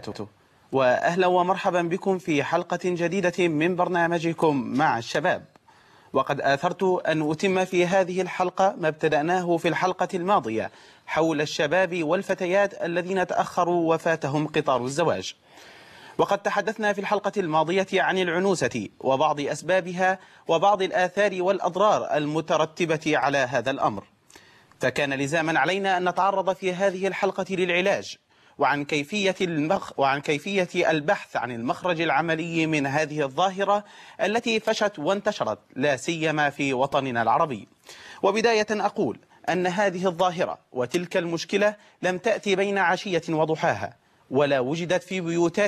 وأهلا ومرحبا بكم في حلقة جديدة من برنامجكم مع الشباب. وقد آثرت أن أتم في هذه الحلقة ما ابتدأناه في الحلقة الماضية حول الشباب والفتيات الذين تأخروا وفاتهم قطار الزواج. وقد تحدثنا في الحلقة الماضية عن العنوسة وبعض أسبابها وبعض الآثار والأضرار المترتبة على هذا الأمر، فكان لزاما علينا أن نتعرض في هذه الحلقة للعلاج وعن كيفية البحث عن المخرج العملي من هذه الظاهرة التي فشت وانتشرت لا سيما في وطننا العربي. وبداية أقول أن هذه الظاهرة وتلك المشكلة لم تأتي بين عشية وضحاها، ولا وجدت في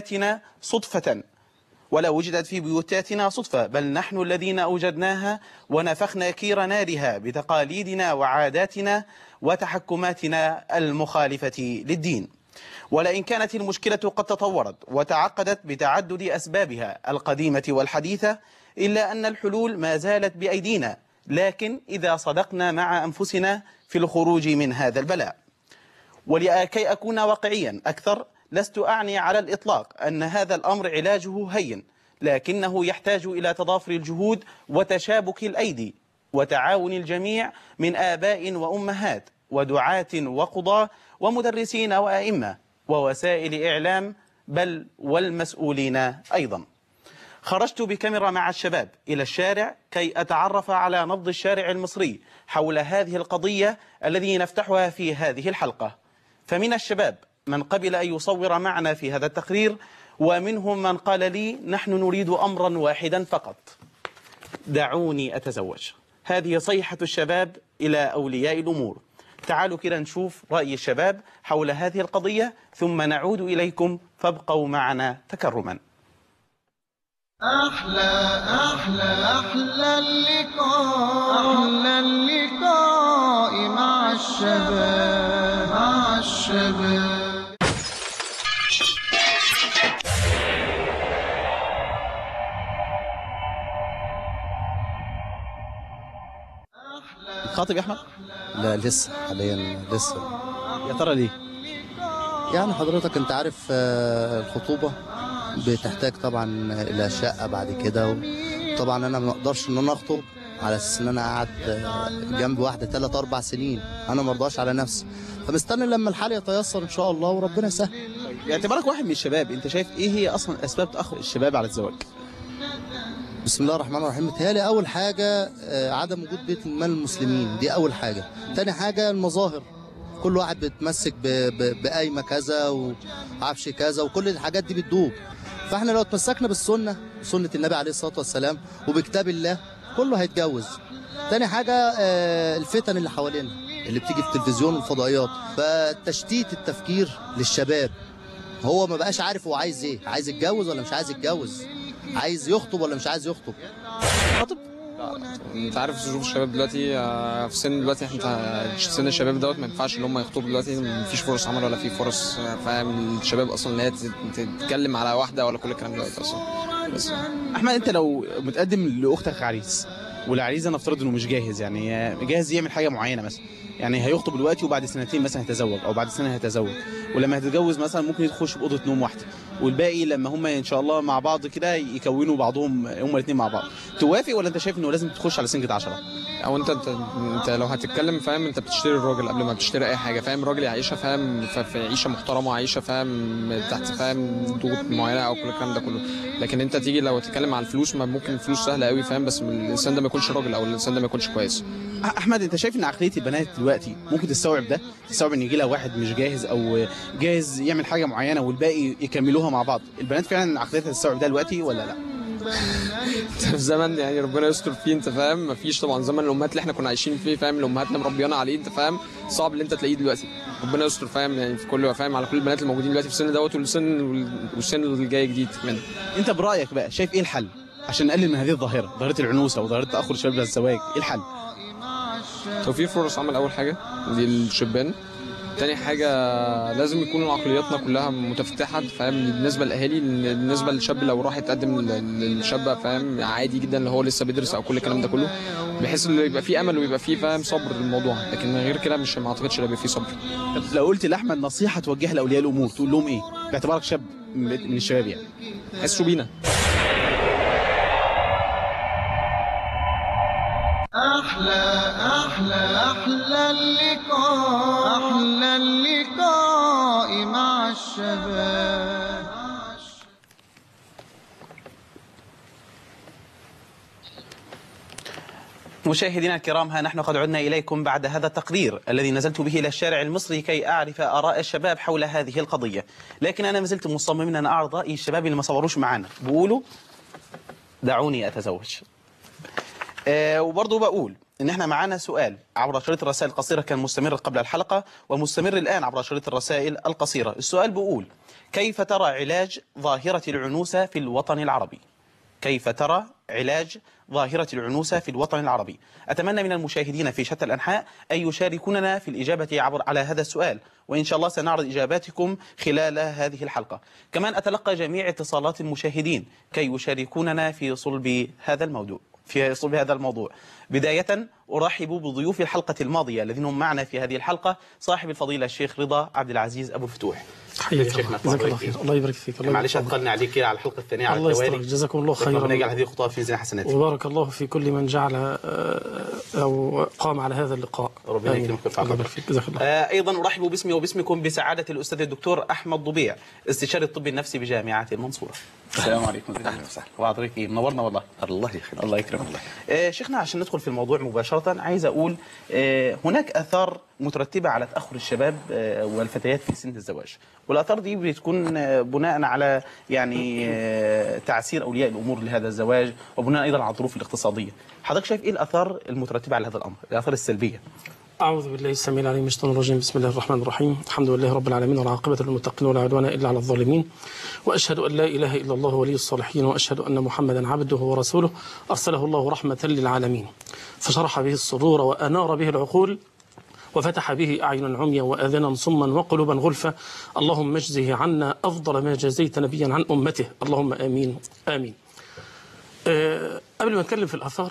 بيوتاتنا صدفة، بل نحن الذين أوجدناها ونفخنا كير نارها بتقاليدنا وعاداتنا وتحكماتنا المخالفة للدين. ولئن كانت المشكلة قد تطورت وتعقدت بتعدد أسبابها القديمة والحديثة، إلا أن الحلول ما زالت بأيدينا، لكن إذا صدقنا مع أنفسنا في الخروج من هذا البلاء. ولكي أكون واقعيا أكثر، لست أعني على الإطلاق أن هذا الأمر علاجه هين، لكنه يحتاج إلى تضافر الجهود وتشابك الأيدي وتعاون الجميع من آباء وأمهات ودعاة وقضاة ومدرسين وأئمة ووسائل إعلام، بل والمسؤولين أيضا. خرجت بكاميرا مع الشباب إلى الشارع كي أتعرف على نبض الشارع المصري حول هذه القضية الذي نفتحها في هذه الحلقة. فمن الشباب من قبل أن يصور معنا في هذا التقرير، ومنهم من قال لي نحن نريد أمرا واحدا فقط: دعوني أتزوج. هذه صيحة الشباب إلى أولياء الأمور. تعالوا كده نشوف رأي الشباب حول هذه القضية ثم نعود إليكم، فابقوا معنا تكرما. أحلى اللقاء مع الشباب. خاطب يا أحمد؟ لا لسه، حاليا لسه. يا ترى ليه؟ يعني حضرتك انت عارف الخطوبة بتحتاج طبعا الى شقة بعد كده، طبعا انا ما اقدرش ان انا اخطب على اساس ان انا قاعد جنب واحدة 3-4 سنين، انا ما ارضاش على نفسي، فمستني لما الحال يتيسر ان شاء الله وربنا يسهل. باعتبارك واحد من الشباب، انت شايف ايه هي اصلا اسباب تاخر الشباب على الزواج؟ بسم الله الرحمن الرحيم. متهيألي أول حاجة عدم وجود بيت المال المسلمين، دي أول حاجة. تاني حاجة المظاهر، كل واحد بيتمسك بقايمة كذا وعفش كذا وكل الحاجات دي بتدوب. فاحنا لو اتمسكنا بالسنة، سنة النبي عليه الصلاة والسلام، وبكتاب الله، كله هيتجوز. تاني حاجة الفتن اللي حوالينا اللي بتيجي في التلفزيون والفضائيات، فتشتيت التفكير للشباب. هو ما بقاش عارف هو عايز ايه، عايز يتجوز ولا مش عايز يتجوز، عايز يخطب ولا مش عايز يخطب. خاطب؟ انت عارف ظروف الشباب دلوقتي، في سن دلوقتي انت سن الشباب دوت ما ينفعش ان هم يخطبوا دلوقتي، مفيش فرص عمل ولا في فرص، فاهم، الشباب اصلا ان هي تتكلم على واحده ولا كل الكلام دوت اصلا. بس احمد، انت لو متقدم لاختك عريس والعريس نفترض انه مش جاهز، يعني جاهز يعمل حاجه معينه مثلا، يعني هيخطب دلوقتي وبعد سنتين مثلا هيتزوج او بعد سنه هيتزوج، ولما هتتجوز مثلا ممكن يخش باوضه نوم واحده، والباقي لما هم ان شاء الله مع بعض كده يكونوا بعضهم هم الاثنين مع بعض، توافق ولا انت شايف انه لازم تخش على سنجة 10؟ او انت لو هتتكلم، فاهم، انت بتشتري الراجل قبل ما بتشتري اي حاجه، فاهم، الراجل يعيشها، فاهم، في عيشه محترمه، عيشه، فاهم، تحت، فاهم، ضغوط معينه او كل الكلام ده كله. لكن انت تيجي لو تتكلم على الفلوس، ما ممكن الفلوس سهله قوي، فاهم، بس الانسان ده ما يكونش راجل او الانسان ده ما يكونش كويس. احمد، انت شايف ان عقليه البنات دلوقتي ممكن تستوعب ده؟ تستوعب ان يجي لها واحد مش جاهز او جاهز يعمل حاجه معينه والباقي يكملوها مع بعض؟ البنات فعلا عقليتها تستوعب ده دلوقتي ولا لا؟ انت في زمن يعني ربنا يستر فيه، انت فاهم، مفيش طبعا زمن الامهات اللي احنا كنا عايشين فيه، فاهم، اللي امهاتنا مربيانا عليه، انت فاهم، صعب اللي انت تلاقيه دلوقتي. ربنا يستر، فاهم، يعني في كل، فاهم، على كل البنات الموجودين دلوقتي في السن دوت والسن اللي جاي جديد كمان. انت برايك بقى شايف ايه الحل عشان نقلل من هذه الظاهره، ظاهره العنوسه وظاهره تاخر الشباب للزواج؟ ايه الحل؟ توفير فرص عمل اول حاجه للشبان. تاني حاجة لازم يكون عقلياتنا كلها متفتحة، فاهم، بالنسبة للأهالي، بالنسبة للشاب لو راح يتقدم للشابة، فاهم، عادي جدا اللي هو لسه بيدرس أو كل الكلام ده كله، بحيث إنه يبقى فيه أمل ويبقى فيه، فاهم، صبر الموضوع. لكن غير كده ما أعتقدش هيبقى فيه صبر. طب لو قلت لأحمد نصيحة توجهها لأولياء الأمور تقول لهم إيه؟ باعتبارك شاب. من الشباب يعني حسوا بينا. أحلى اللقاء مع الشباب. مشاهدينا الكرام، ها نحن قد عدنا إليكم بعد هذا التقرير الذي نزلت به إلى الشارع المصري كي أعرف آراء الشباب حول هذه القضية. لكن أنا ما زلت مصمم أن أعرض رأي الشباب اللي ما صوروش معنا، بيقولوا دعوني أتزوج. وبرضه بقول إن إحنا معانا سؤال عبر شريط الرسائل القصيرة كان مستمر قبل الحلقة ومستمر الآن عبر شريط الرسائل القصيرة. السؤال بيقول: كيف ترى علاج ظاهرة العنوسة في الوطن العربي؟ كيف ترى علاج ظاهرة العنوسة في الوطن العربي؟ أتمنى من المشاهدين في شتى الأنحاء أن يشاركوننا في الإجابة على هذا السؤال، وإن شاء الله سنعرض إجاباتكم خلال هذه الحلقة. كمان أتلقى جميع اتصالات المشاهدين كي يشاركوننا في صلب هذا الموضوع. بداية أرحب بضيوف الحلقة الماضية الذين هم معنا في هذه الحلقة، صاحب الفضيلة الشيخ رضا عبد العزيز أبو الفتوح. حياك الله، جزاك الله خير، الله يبارك فيك. معلش أثقلنا عليك على الحلقة الثانية على التوالي. الله يسترك، جزاكم الله خيرا. ربنا يجعل هذه الخطوة في ميزان حسناتكم. وبارك الله في كل من جعل أو قام على هذا اللقاء. ربنا يكرمك. الله يبارك فيك، جزاك الله. أيضا أرحب باسمي وباسمكم بسعادة الأستاذ الدكتور أحمد ضبيع، استشاري الطب النفسي بجامعة المنصورة. السلام عليكم. أهلا وسهلا. وحضرتك منورنا والله. الله يخليك. الله يكرمك. شيخنا، عشان ندخل في الموضوع مباشرة، عايز أقول هناك آثار مترتبة على تأخر الشباب والفتيات في سن الزواج، والآثار دي بتكون بناء على يعني تعسير أولياء الأمور لهذا الزواج، وبناء أيضا على الظروف الاقتصادية. حضرتك شايف إيه الآثار المترتبة على هذا الأمر، الآثار السلبية؟ أعوذ بالله السميع العليم من الشيطان الرجيم. بسم الله الرحمن الرحيم. الحمد لله رب العالمين، والعاقبة للمتقين ولا عدوان إلا على الظالمين، وأشهد أن لا إله إلا الله ولي الصالحين، وأشهد أن محمدا عبده ورسوله أرسله الله رحمة للعالمين، فشرح به الصدور وأنار به العقول وفتح به أعين عميا وآذانا صما وقلوبا غلفا. اللهم اجزه عنا أفضل ما جزيت نبيا عن أمته، اللهم آمين آمين. قبل ما نتكلم في الآثار،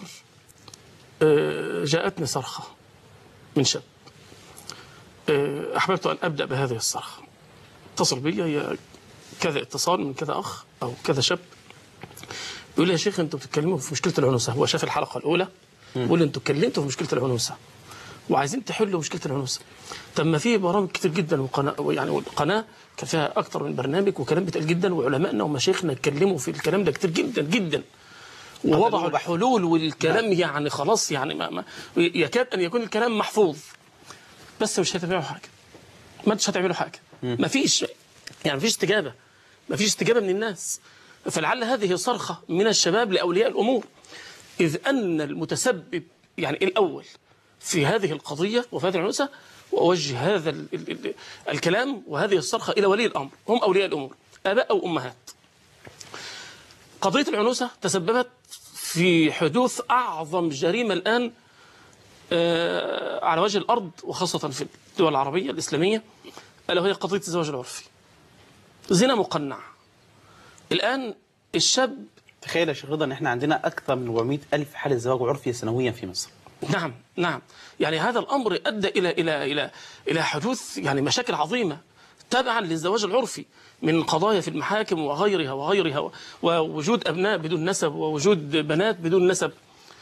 جاءتني صرخة من شاب. أحببت أن أبدأ بهذه الصرخة. اتصل بي، هي كذا اتصال من كذا أخ أو كذا شاب، بيقول لي: يا شيخ، أنتوا بتتكلموا في مشكلة العنوسة. هو شاف الحلقة الأولى، بيقول لي: أنتوا اتكلمتوا في مشكلة العنوسة وعايزين تحلوا مشكلة العنوسة. طب ما في برامج كتير جدا، يعني القناة كان فيها أكتر من برنامج وكلام بيتقال جدا، وعلمائنا ومشايخنا اتكلموا في الكلام ده كتير جدا جدا، ووضعوا الحلول والكلام يعني خلاص، يعني ما يكاد أن يكون الكلام محفوظ، بس مش هتعملوا حاجة. ما انتش هتعملوا حاجة. ما فيش استجابة، ما فيش استجابة من الناس. فلعل هذه صرخة من الشباب لأولياء الأمور، إذ أن المتسبب يعني الأول في هذه القضية وفي هذه العنوسة، وأوجه هذا الكلام وهذه الصرخة إلى ولي الأمر، هم أولياء الأمور، آباء أو أمهات. قضية العنوسة تسببت في حدوث أعظم جريمة الآن على وجه الأرض، وخاصة في الدول العربية الإسلامية، ألا وهي قضية الزواج العرفي. زنا مقنع. الآن الشاب، تخيل يا شيخ رضا ان احنا عندنا اكثر من 400,000 حالة زواج عرفي سنويا في مصر. نعم. يعني هذا الأمر أدى إلى حدوث يعني مشاكل عظيمة تبعا للزواج العرفي، من قضايا في المحاكم وغيرها ووجود أبناء بدون نسب ووجود بنات بدون نسب.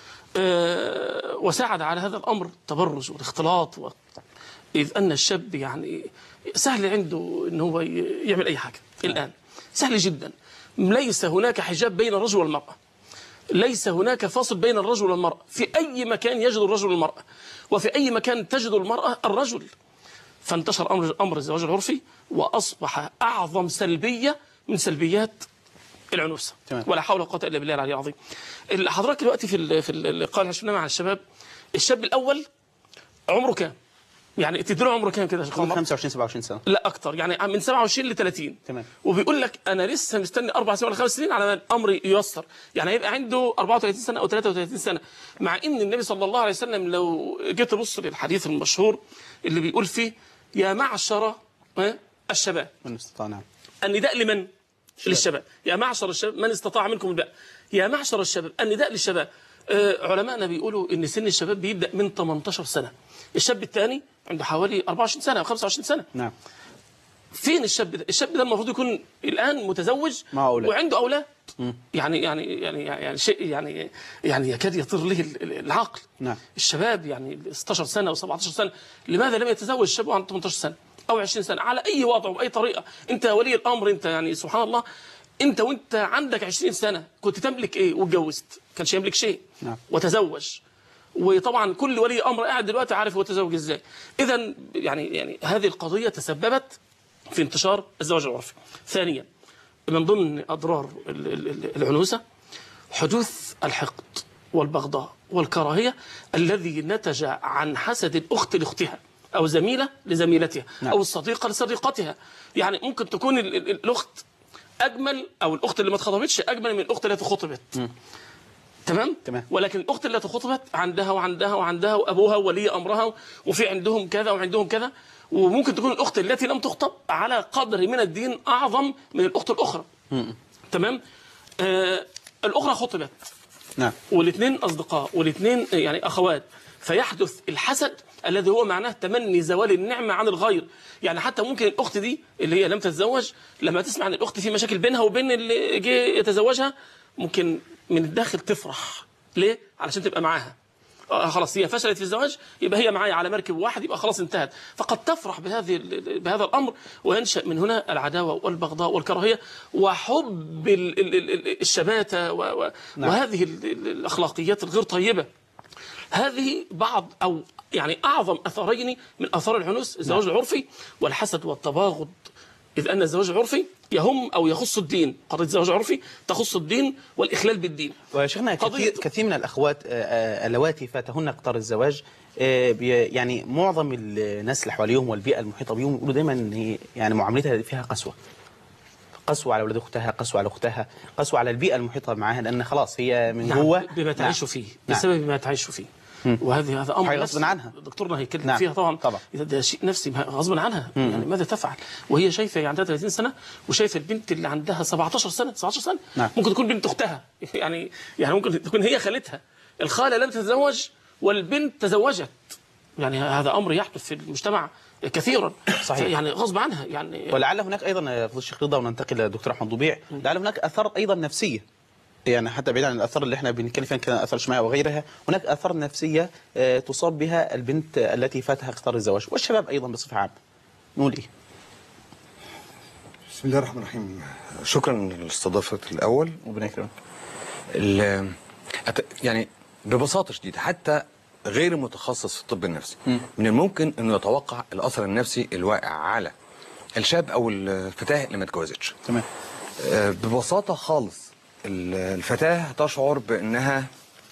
وساعد على هذا الأمر التبرج والاختلاط، إذ أن الشاب يعني سهل عنده أنه هو يعمل أي حاجة. الآن سهل جدا، ليس هناك حجاب بين الرجل والمرأة، ليس هناك فاصل بين الرجل والمرأة. في أي مكان يجد الرجل المرأة، وفي أي مكان تجد المرأة الرجل. فانتشر أمر الزواج العرفي، وأصبح أعظم سلبية من سلبيات العنوسة. ولا حول ولا قوة إلا بالله العلي العظيم. حضرتك دلوقتي في اللقاء اللي شفناه مع الشباب، الشاب الأول عمره كام؟ يعني تدري عمره كام كده؟ 25 27 سنة. لا أكتر، يعني من 27 ل 30. تمام. وبيقول لك أنا لسه مستني 4 سنين ولا 5 سنين على ما الأمر ييسر، يعني هيبقى عنده 34 سنة أو 33 سنة. مع إن النبي صلى الله عليه وسلم لو جيت تبص للحديث المشهور اللي بيقول فيه: يا معشر الشباب من استطاع. نعم. النداء لمن؟ للشباب. يا معشر الشباب من استطاع منكم الباء. يا معشر الشباب النداء للشباب. علماءنا بيقولوا إن سن الشباب بيبدأ من 18 سنة. الشاب الثاني عنده حوالي 24 سنة أو 25 سنة. نعم. فين الشاب ده؟ الشاب ده المفروض يكون الان متزوج مع أولاد. وعنده اولاد. يعني شيء يعني يكاد يطير له العقل. نعم. الشباب يعني 16 سنه و17 سنه، لماذا لم يتزوج الشاب وعنده 18 سنه او 20 سنه على اي وضع وباي طريقه؟ انت ولي الامر، انت يعني سبحان الله، انت وانت عندك 20 سنه كنت تملك ايه واتجوزت؟ كانش يملك شيء. نعم. وتزوج. وطبعا كل ولي امر قاعد دلوقتي عارف هو تزوج ازاي. اذا يعني هذه القضيه تسببت في انتشار الزواج العرفي. ثانيا، من ضمن اضرار العنوسه حدوث الحقد والبغضاء والكراهيه الذي نتج عن حسد الاخت لاختها او زميله لزميلتها. نعم. او الصديقه لصديقتها. يعني ممكن تكون الاخت اجمل، او الاخت اللي ما اتخطبتش اجمل من الاخت التي خطبت. تمام؟ ولكن الاخت التي خطبت عندها وعندها وعندها وابوها ولي امرها وفي عندهم كذا وعندهم كذا. وممكن تكون الاخت التي لم تخطب على قدر من الدين اعظم من الاخت الاخرى. تمام؟ الاخرى خطبت. نعم. والاثنين اصدقاء والاثنين يعني اخوات، فيحدث الحسد الذي هو معناه تمني زوال النعمه عن الغير. يعني حتى ممكن الاخت دي اللي هي لم تتزوج لما تسمع ان الاخت في مشاكل بينها وبين اللي جه يتزوجها ممكن من الداخل تفرح. ليه؟ علشان تبقى معاها. خلاص هي فشلت في الزواج، يبقى هي معايا على مركب واحد، يبقى خلاص انتهت. فقد تفرح بهذا الامر، وينشا من هنا العداوه والبغضاء والكراهيه وحب الشماته وهذه الاخلاقيات الغير طيبه. هذه بعض او يعني اعظم اثرين من اثار العنوس، الزواج العرفي والحسد والتباغض. إذ أن الزواج العرفي يهم أو يخص الدين. قضية الزواج العرفي تخص الدين والإخلال بالدين. وشيخنا كثير من الأخوات اللواتي فاتهن قطار الزواج، يعني معظم الناس اللي حواليهم والبيئة المحيطة بهم يقولوا دايما إن يعني معاملتها فيها قسوة على أولاد أختها، قسوة على أختها، قسوة على البيئة المحيطة معها، لأن خلاص هي من جوه بما تعيش فيه، بسبب ما تعيش فيه. هذا امر غصب عنها. دكتورنا هيتكلم فيها طبعا. ده شيء نفسي غصب عنها. يعني ماذا تفعل وهي شايفه عندها 30 سنه وشايفه البنت اللي عندها 17 سنه 19 سنه. ممكن تكون بنت اختها. يعني ممكن تكون هي خالتها. الخاله لم تتزوج والبنت تزوجت. يعني هذا امر يحدث في المجتمع كثيرا. صحيح. يعني غصب عنها يعني. ولعل هناك ايضا فضيلة الشيخ رضا، وننتقل للدكتور احمد ضبيع، لعل هناك اثار ايضا نفسيه، يعني حتى بعيد عن الاثار اللي احنا بنتكلم فيها كان اثار اجتماعيه وغيرها، هناك اثار نفسيه تصاب بها البنت التي فاتها قطار الزواج، والشباب ايضا بصفه عامه. نقول ايه؟ بسم الله الرحمن الرحيم. شكرا للاستضافه الاول. ربنا يكرمك. يعني ببساطه شديده، حتى غير متخصص في الطب النفسي من الممكن انه يتوقع الاثر النفسي الواقع على الشاب او الفتاه اللي ما اتجوزتش. تمام. ببساطه خالص الفتاه تشعر بانها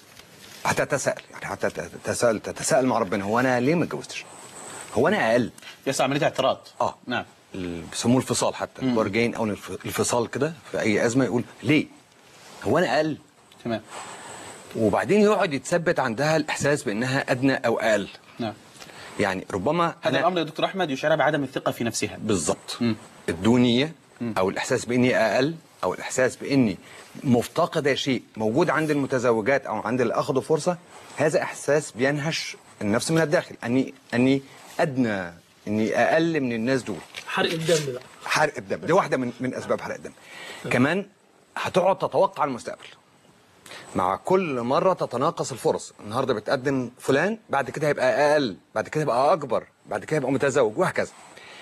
هتتساءل، يعني تتساءل مع ربنا، هو انا ليه ما اتجوزتش؟ هو انا اقل؟ يحصل عمليه اعتراض. نعم. بيسموه الفصال، حتى البرجين او الفصال كده في اي ازمه، يقول ليه؟ هو انا اقل؟ تمام. وبعدين يقعد يتثبت عندها الاحساس بانها ادنى او اقل. نعم. يعني ربما هذا الامر يا دكتور احمد يشعرها بعدم الثقه في نفسها. بالضبط. الدونيه او الاحساس باني اقل، او الاحساس باني مفتقده شيء موجود عند المتزوجات او عند اللي اخذوا فرصه، هذا احساس بينهش النفس من الداخل، اني ادنى، اني اقل من الناس دول. حرق الدم بقى. حرق الدم دي واحده من اسباب حرق الدم. كمان هتقعد تتوقع المستقبل. مع كل مره تتناقص الفرص، النهارده بتقدم فلان، بعد كده هيبقى اقل، بعد كده هيبقى اكبر، بعد كده هيبقى متزوج، وهكذا.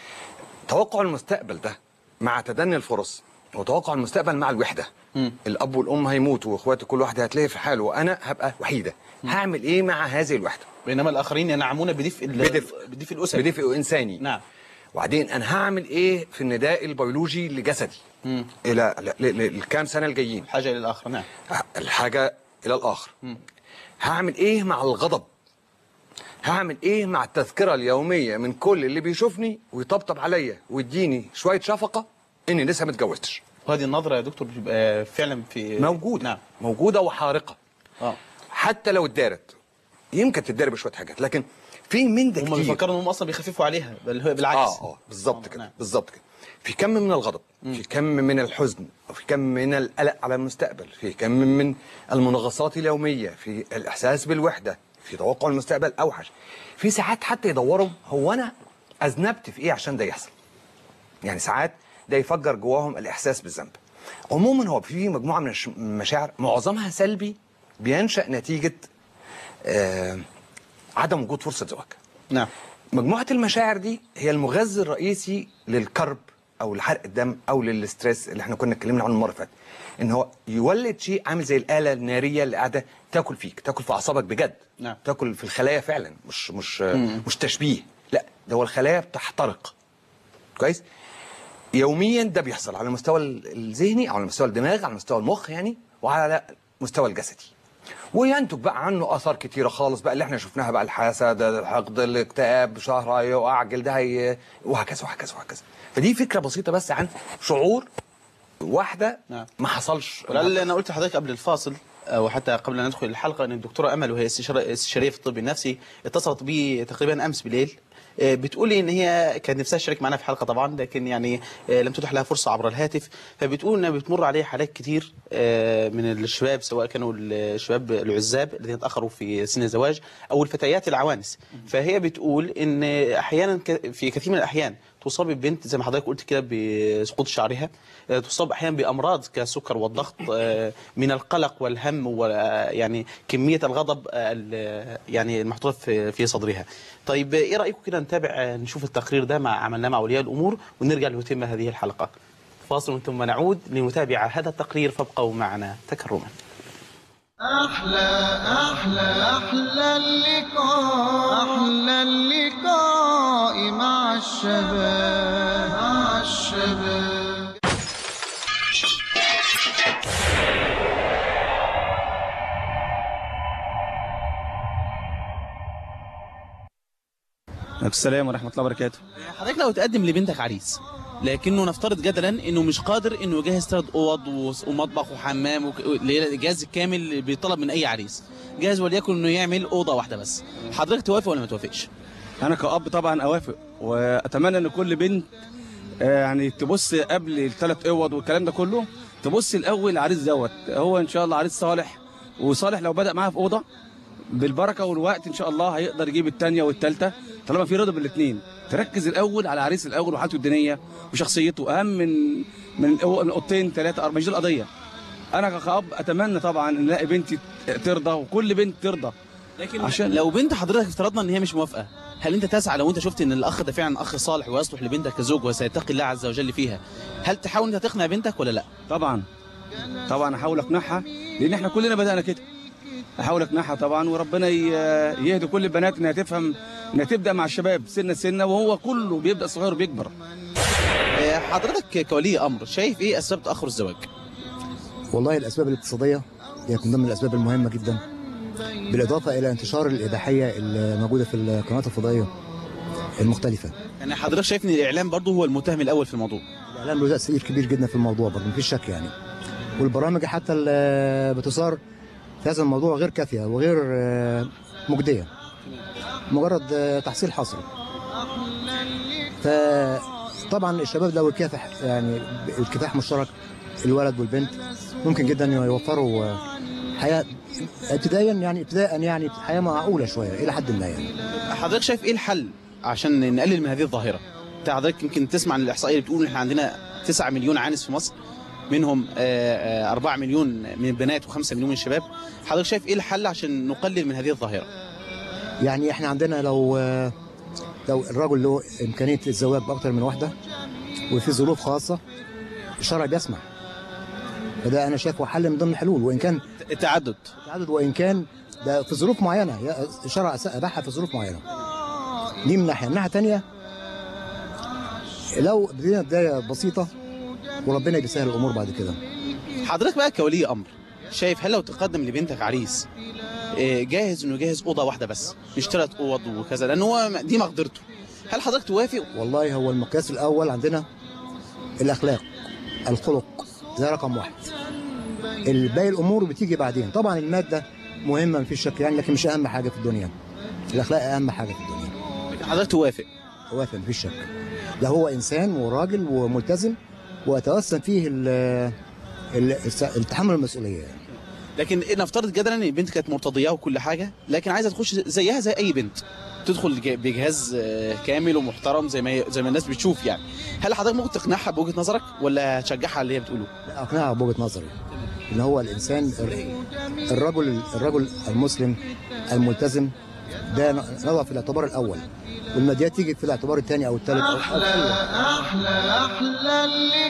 توقع المستقبل ده مع تدني الفرص، وتوقع المستقبل مع الوحده. الاب والام هيموتوا واخواتي كل واحد هتلاقي في حاله، وانا هبقى وحيده. هعمل ايه مع هذه الوحده؟ بينما الاخرين ينعمون بدفء الاسري، بدفء انساني. نعم. وبعدين انا هعمل ايه في النداء البيولوجي لجسدي الى الكام سنه الجايين؟ الحاجه الى الاخر. نعم. الحاجه الى الاخر. هعمل ايه مع الغضب؟ هعمل ايه مع التذكره اليوميه من كل اللي بيشوفني ويطبطب عليا ويديني شويه شفقه اني لسه ما اتجوزتش؟ وهذه النظره يا دكتور بتبقى فعلا في موجوده. نعم. موجوده وحارقه. حتى لو اتدارت، يمكن تتدارى بشويه حاجات، لكن في من ده كتير. هم بيفكروا انهم اصلا بيخففوا عليها، بل بالعكس. بالظبط كده. بالظبط كده. في كم من الغضب، في كم من الحزن، وفي كم من القلق على المستقبل، في كم من المنغصات اليوميه، في الاحساس بالوحده، في توقع المستقبل اوحش. في ساعات حتى يدوروا هو انا اذنبت في ايه عشان ده يحصل. يعني ساعات ده يفجر جواهم الاحساس بالذنب. عموما هو في مجموعه من المشاعر معظمها سلبي بينشا نتيجه عدم وجود فرصه زواج. نعم. مجموعه المشاعر دي هي المغذي الرئيسي للكرب او لحرق الدم او للاستريس اللي احنا كنا اتكلمنا عنه المره اللي فاتت، ان هو يولد شيء عامل زي الاله الناريه اللي قاعده تاكل فيك، تاكل في اعصابك بجد. نعم. تاكل في الخلايا فعلا، مش تشبيه، لا ده هو الخلايا بتحترق. كويس؟ يوميا ده بيحصل على المستوى الذهني او على مستوى الدماغ، على مستوى المخ يعني، وعلى مستوى الجسدي. وينتج بقى عنه اثار كتيره خالص بقى اللي احنا شفناها بقى، الحسد، الحقد، الاكتئاب، شهر هيقع، جلد وهكذا وهكذا وهكذا. فدي فكره بسيطه بس عن شعور واحده. نعم. ما حصلش. ولعل انا قلت لحضرتك قبل الفاصل او حتى قبل ان ندخل الحلقه ان الدكتوره امل وهي استشاريه في الطب النفسي اتصلت بي تقريبا امس بالليل، بتقول لي ان هي كانت نفسها تشارك معنا في حلقه طبعا، لكن يعني لم تتح لها فرصه عبر الهاتف. فبتقول انها بتمر عليها حالات كتير من الشباب، سواء كانوا الشباب العزاب الذين تاخروا في سن الزواج او الفتيات العوانس. فهي بتقول ان احيانا في كثير من الاحيان تصاب البنت زي ما حضرتك قلت كده بسقوط شعرها، تصاب احيانا بامراض كالسكر والضغط من القلق والهم ويعني كميه الغضب يعني المحطوطه في صدرها. طيب ايه رايكم كده نتابع نشوف التقرير ده عملناه مع اولياء الامور ونرجع لنتم هذه الحلقه. فاصل ثم نعود لنتابع هذا التقرير، فابقوا معنا تكرما. أحلى اللقاء، أحلى اللقاء مع الشباب، مع الشباب. السلام ورحمة الله وبركاته. حضرتك لو تقدم لبنتك عريس لكنه نفترض جدلا انه مش قادر انه يجهز 3 اوض ومطبخ وحمام اللي هي الجهاز الكامل اللي بيطلب من اي عريس، جاهز وليكن انه يعمل اوضه واحده بس، حضرتك توافق ولا ما توافقش؟ أنا كأب طبعا أوافق، وأتمنى إن كل بنت يعني تبص قبل ال3 اوض والكلام ده كله، تبص الأول العريس دوت هو إن شاء الله عريس صالح، وصالح لو بدأ معاها في أوضة بالبركة والوقت إن شاء الله هيقدر يجيب الثانية والثالثة طالما في رضا بالاثنين. تركز الأول على العريس الأول وحالته الدينية وشخصيته أهم من أوضتين 3 4. مش دي القضية. أنا كأب أتمنى طبعا إن ألاقي بنتي ترضى وكل بنت ترضى. لكن عشان لو بنت حضرتك افترضنا ان هي مش موافقه، هل انت تسعى لو انت شفت ان الاخ ده فعلا اخ صالح ويصلح لبنتك كزوج وسيتقي الله عز وجل فيها، هل تحاول انت تقنع بنتك ولا لا؟ طبعا احاول اقنعها، لان احنا كلنا بدانا كده. احاول اقنعها طبعا، وربنا يهدي كل البنات انها تفهم انها تبدا مع الشباب سنه وهو كله بيبدا صغير وبيكبر. حضرتك كولي امر شايف ايه اسباب تاخر الزواج؟ والله الاسباب الاقتصاديه هي من ضمن الاسباب المهمه جدا، بالاضافه الى انتشار الاباحيه الموجوده في القنوات الفضائيه المختلفه. يعني حضرتك شايف ان الاعلام برضه هو المتهم الاول في الموضوع؟ الاعلام له تاثير كبير جدا في الموضوع برضه، مفيش شك يعني. والبرامج حتى اللي بتثار في هذا الموضوع غير كافيه وغير مجديه، مجرد تحصيل حصري. فطبعا الشباب لو يكافح يعني الكفاح مشترك الولد والبنت ممكن جدا يوفروا حياه ابتداء يعني حياه معقوله شويه الى حد ما يعني. حضرتك شايف ايه الحل عشان نقلل من هذه الظاهره؟ حضرتك يمكن تسمع عن الاحصائيه اللي بتقول ان احنا عندنا 9 مليون عانس في مصر، منهم 4 مليون من البنات و5 مليون من الشباب. حضرتك شايف ايه الحل عشان نقلل من هذه الظاهره؟ يعني احنا عندنا لو الرجل له امكانيه الزواج باكثر من واحده وفي ظروف خاصه الشرع بيسمح، فده انا شايفه حل من ضمن الحلول. وان كان التعدد وان كان ده في ظروف معينه، الشرع اباحها في ظروف معينه. دي من ناحيه. من ناحيه ثانيه لو بدينا بدايه بسيطه وربنا يسهل الامور بعد كده. حضرتك بقى كولي امر شايف هل لو تقدم لبنتك عريس جاهز انه يجهز اوضه واحده بس مش 3 اوض وكذا لان هو دي مقدرته، هل حضرتك توافق؟ والله هو المقياس الاول عندنا الاخلاق، الخلق، ده رقم 1. الباقي الامور بتيجي بعدين. طبعا الماده مهمه مفيش شك يعني، لكن مش اهم حاجه في الدنيا. الاخلاق اهم حاجه في الدنيا. حضرتك توافق؟ اوافق مفيش شك. ده هو انسان وراجل وملتزم ويتوسم فيه التحمل المسؤوليه يعني. لكن نفترض جدلا ان البنت كانت مرتضياه وكل حاجه لكن عايزه تخش زيها زي اي بنت، وبتدخل بجهاز كامل ومحترم زي ما الناس بتشوف يعني. هل حضرتك ممكن تقنعها بوجهه نظرك ولا تشجعها على اللي هي بتقوله؟ لا، اقنعها بوجهه نظري ان هو الانسان الرجل المسلم الملتزم ده نضع في الاعتبار الاول، والماديات تيجي في الاعتبار الثاني او الثالث. أحلى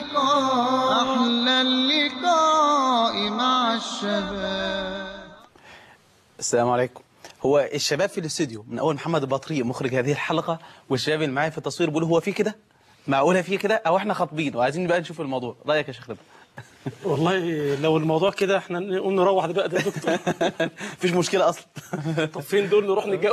اللقاء مع الشباب. السلام عليكم. هو الشباب في الاستوديو من اول محمد البطريق مخرج هذه الحلقه والشباب اللي معايا في التصوير بيقولوا هو في كده؟ معقوله في كده او احنا خاطبين وعايزين بقى نشوف الموضوع. رايك يا شيخ رضا؟ والله لو الموضوع كده احنا نقوم نروح دلوقتي يا دكتور. مفيش مشكله اصلا. طب فين دول نروح نتجوز؟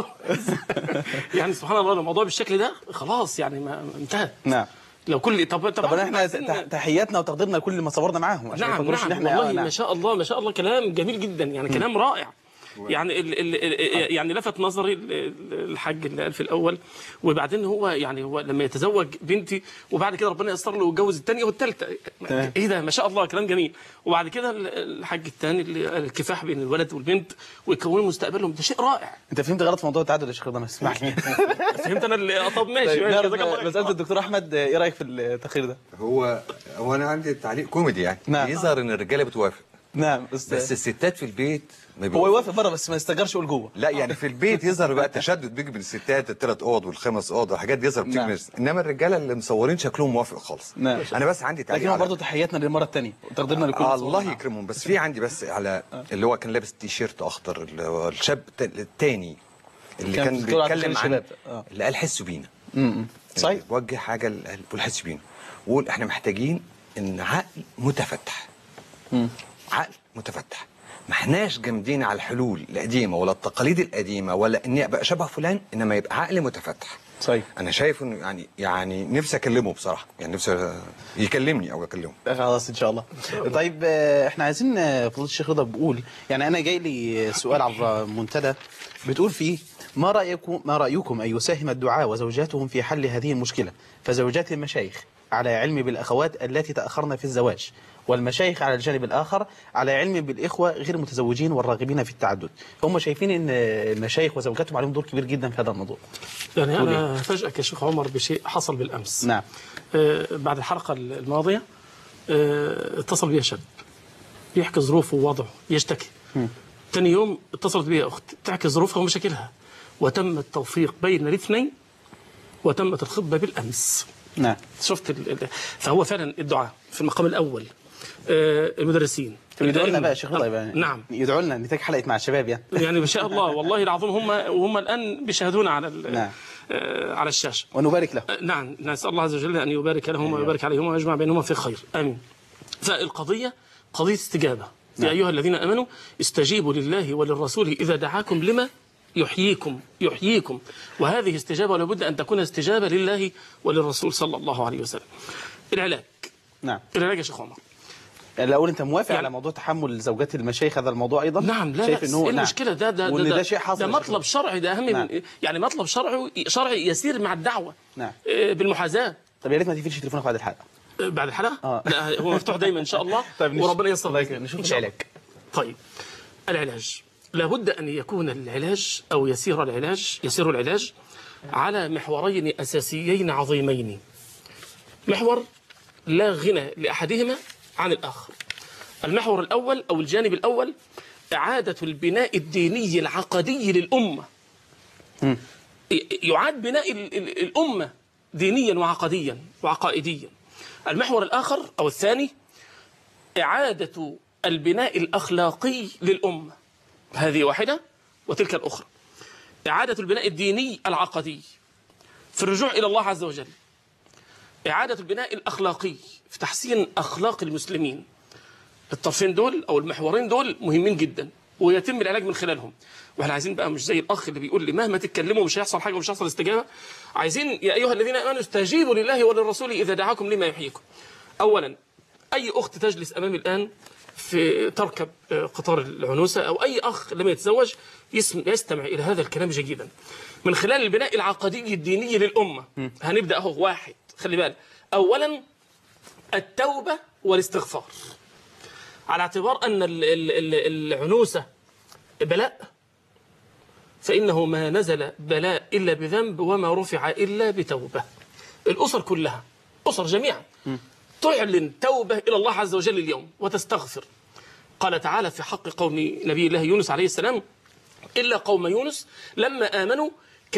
يعني سبحان الله الموضوع بالشكل ده خلاص يعني ما انتهى. نعم. لو كل طب احنا تحياتنا وتقديرنا لكل ما صورنا معاهم عشان نعم إن احنا والله ما شاء الله ما شاء الله كلام جميل جدا يعني كلام رائع. يعني يعني لفت نظري الحاج اللي قال في الاول، وبعدين هو لما يتزوج بنتي وبعد كده ربنا ييسر له ويتجوز الثانيه والثالثه. ايه ده ما شاء الله كلام جميل. وبعد كده الحاج الثاني اللي قال الكفاح بين الولد والبنت ويكونوا مستقبلهم، ده شيء رائع. انت فهمت غلط في موضوع التعدد يا شيخ رضا، اسمح لي. فهمت انا اللي طب ماشي مساله الدكتور احمد، ايه رايك في التقرير ده؟ هو انا عندي تعليق كوميدي يعني. نعم. يظهر ان الرجاله بتوافق. نعم بس الستات في البيت هو يوافق بره بس ما يستجرش يقول جوه. لا يعني في البيت يظهر بقى التشدد بيجي بين الستات ال3 اوض وال5 اوض وحاجات يظهر بتيجي نعم. انما الرجاله اللي مصورين شكلهم موافق خالص. نعم. انا بس عندي تعليق لكن برضه تحياتنا للمره الثانيه وتقديرنا لكل الله يكرمهم. بس في عندي بس على اللي هو كان لابس تيشيرت اخضر، اللي هو الشاب الثاني اللي كان بيتكلم عن اللي قال حسوا بينا. صحيح. وجه حاجه بيقول حسوا بينا، وقول احنا محتاجين ان عقل متفتح. عقل متفتح، ما احناش جامدين على الحلول القديمه ولا التقاليد القديمه ولا اني ابقى شبه فلان، انما يبقى عقل متفتح. صحيح. انا شايف انه يعني نفسي اكلمه بصراحه، يعني نفسي يكلمني او اكلمه. خلاص ان شاء الله. طيب احنا عايزين فضيله الشيخ رضا بيقول يعني انا جاي لي سؤال عبر منتدى بتقول فيه ما رايكم ان يساهم الدعاة وزوجاتهم في حل هذه المشكله، فزوجات المشايخ على علم بالاخوات التي تاخرن في الزواج، والمشايخ على الجانب الآخر على علم بالإخوة غير المتزوجين والراغبين في التعدد. هم شايفين أن المشايخ وزوجاتهم عليهم دور كبير جدا في هذا الموضوع. يعني أنا فاجئك يا شيخ عمر بشيء حصل بالأمس. نعم. بعد الحلقة الماضية اتصل بي شاب يحكي ظروفه ووضعه يشتكي. ثاني يوم اتصلت بي أخت تحكي ظروفها ومشاكلها، وتم التوفيق بين الاثنين وتمت الخطبة بالأمس. نعم. شفت فهو فعلا الدعاء في المقام الأول، المدرسين يدعوا لنا بقى يا شيخ رضا يبقى نعم يدعوا لنا نتاج حلقه مع الشباب يعني ما شاء الله والله العظيم هم الان بيشاهدونا على نعم. على الشاشه ونبارك لهم. نعم نسال الله عز وجل ان يبارك لهم ويبارك عليهم ويجمع بينهما في خير امين. فالقضيه قضيه استجابه. يا ايها الذين امنوا استجيبوا لله وللرسول اذا دعاكم لما يحييكم وهذه استجابه لابد ان تكون استجابه لله وللرسول صلى الله عليه وسلم. العلاج. نعم. العلاج يا شيخ عمر. لو انت موافق على موضوع تحمل زوجات المشايخ هذا الموضوع ايضا؟ نعم. لا شايف انه المشكله ده شيء حاصل، ده مطلب شرعي، ده اهم. نعم. يعني مطلب شرعي يسير مع الدعوه. نعم. بالمحاذاه. طب يا ريت ما تقفلش تليفونك بعد الحلقه. بعد الحلقه؟ لا هو مفتوح دايما ان شاء الله. طيب وربنا ييسر. نشوف العلاج. طيب العلاج لابد ان يكون العلاج او يسير العلاج على محورين اساسيين عظيمين. محور لا غنى لاحدهما عن الآخر. المحور الأول أو الجانب الأول إعادة البناء الديني العقدي للأمة. يعاد بناء الأمة دينيا وعقديا وعقائديا. المحور الآخر أو الثاني إعادة البناء الأخلاقي للأمة. هذه واحدة وتلك الأخرى. إعادة البناء الديني العقدي في الرجوع إلى الله عز وجل. إعادة البناء الأخلاقي في تحسين أخلاق المسلمين. الطرفين دول أو المحورين دول مهمين جدا ويتم العلاج من خلالهم. واحنا عايزين بقى مش زي الأخ اللي بيقول لي مهما تتكلموا مش هيحصل حاجة ومش هيحصل استجابة. عايزين يا أيها الذين آمنوا استجيبوا لله وللرسول إذا دعاكم لما يحييكم. أولا أي أخت تجلس أمامي الآن في تركب قطار العنوسة أو أي أخ لم يتزوج يستمع إلى هذا الكلام جيدا. من خلال البناء العقدي الديني للأمة هنبدأ أهو. واحد، خلي بالك، أولا التوبة والاستغفار، على اعتبار أن العنوسة بلاء، فإنه ما نزل بلاء إلا بذنب وما رفع إلا بتوبة. الأسر كلها، أسر جميعا، تعلن توبة إلى الله عز وجل اليوم وتستغفر. قال تعالى في حق قوم نبي الله يونس عليه السلام: إلا قوم يونس لما آمنوا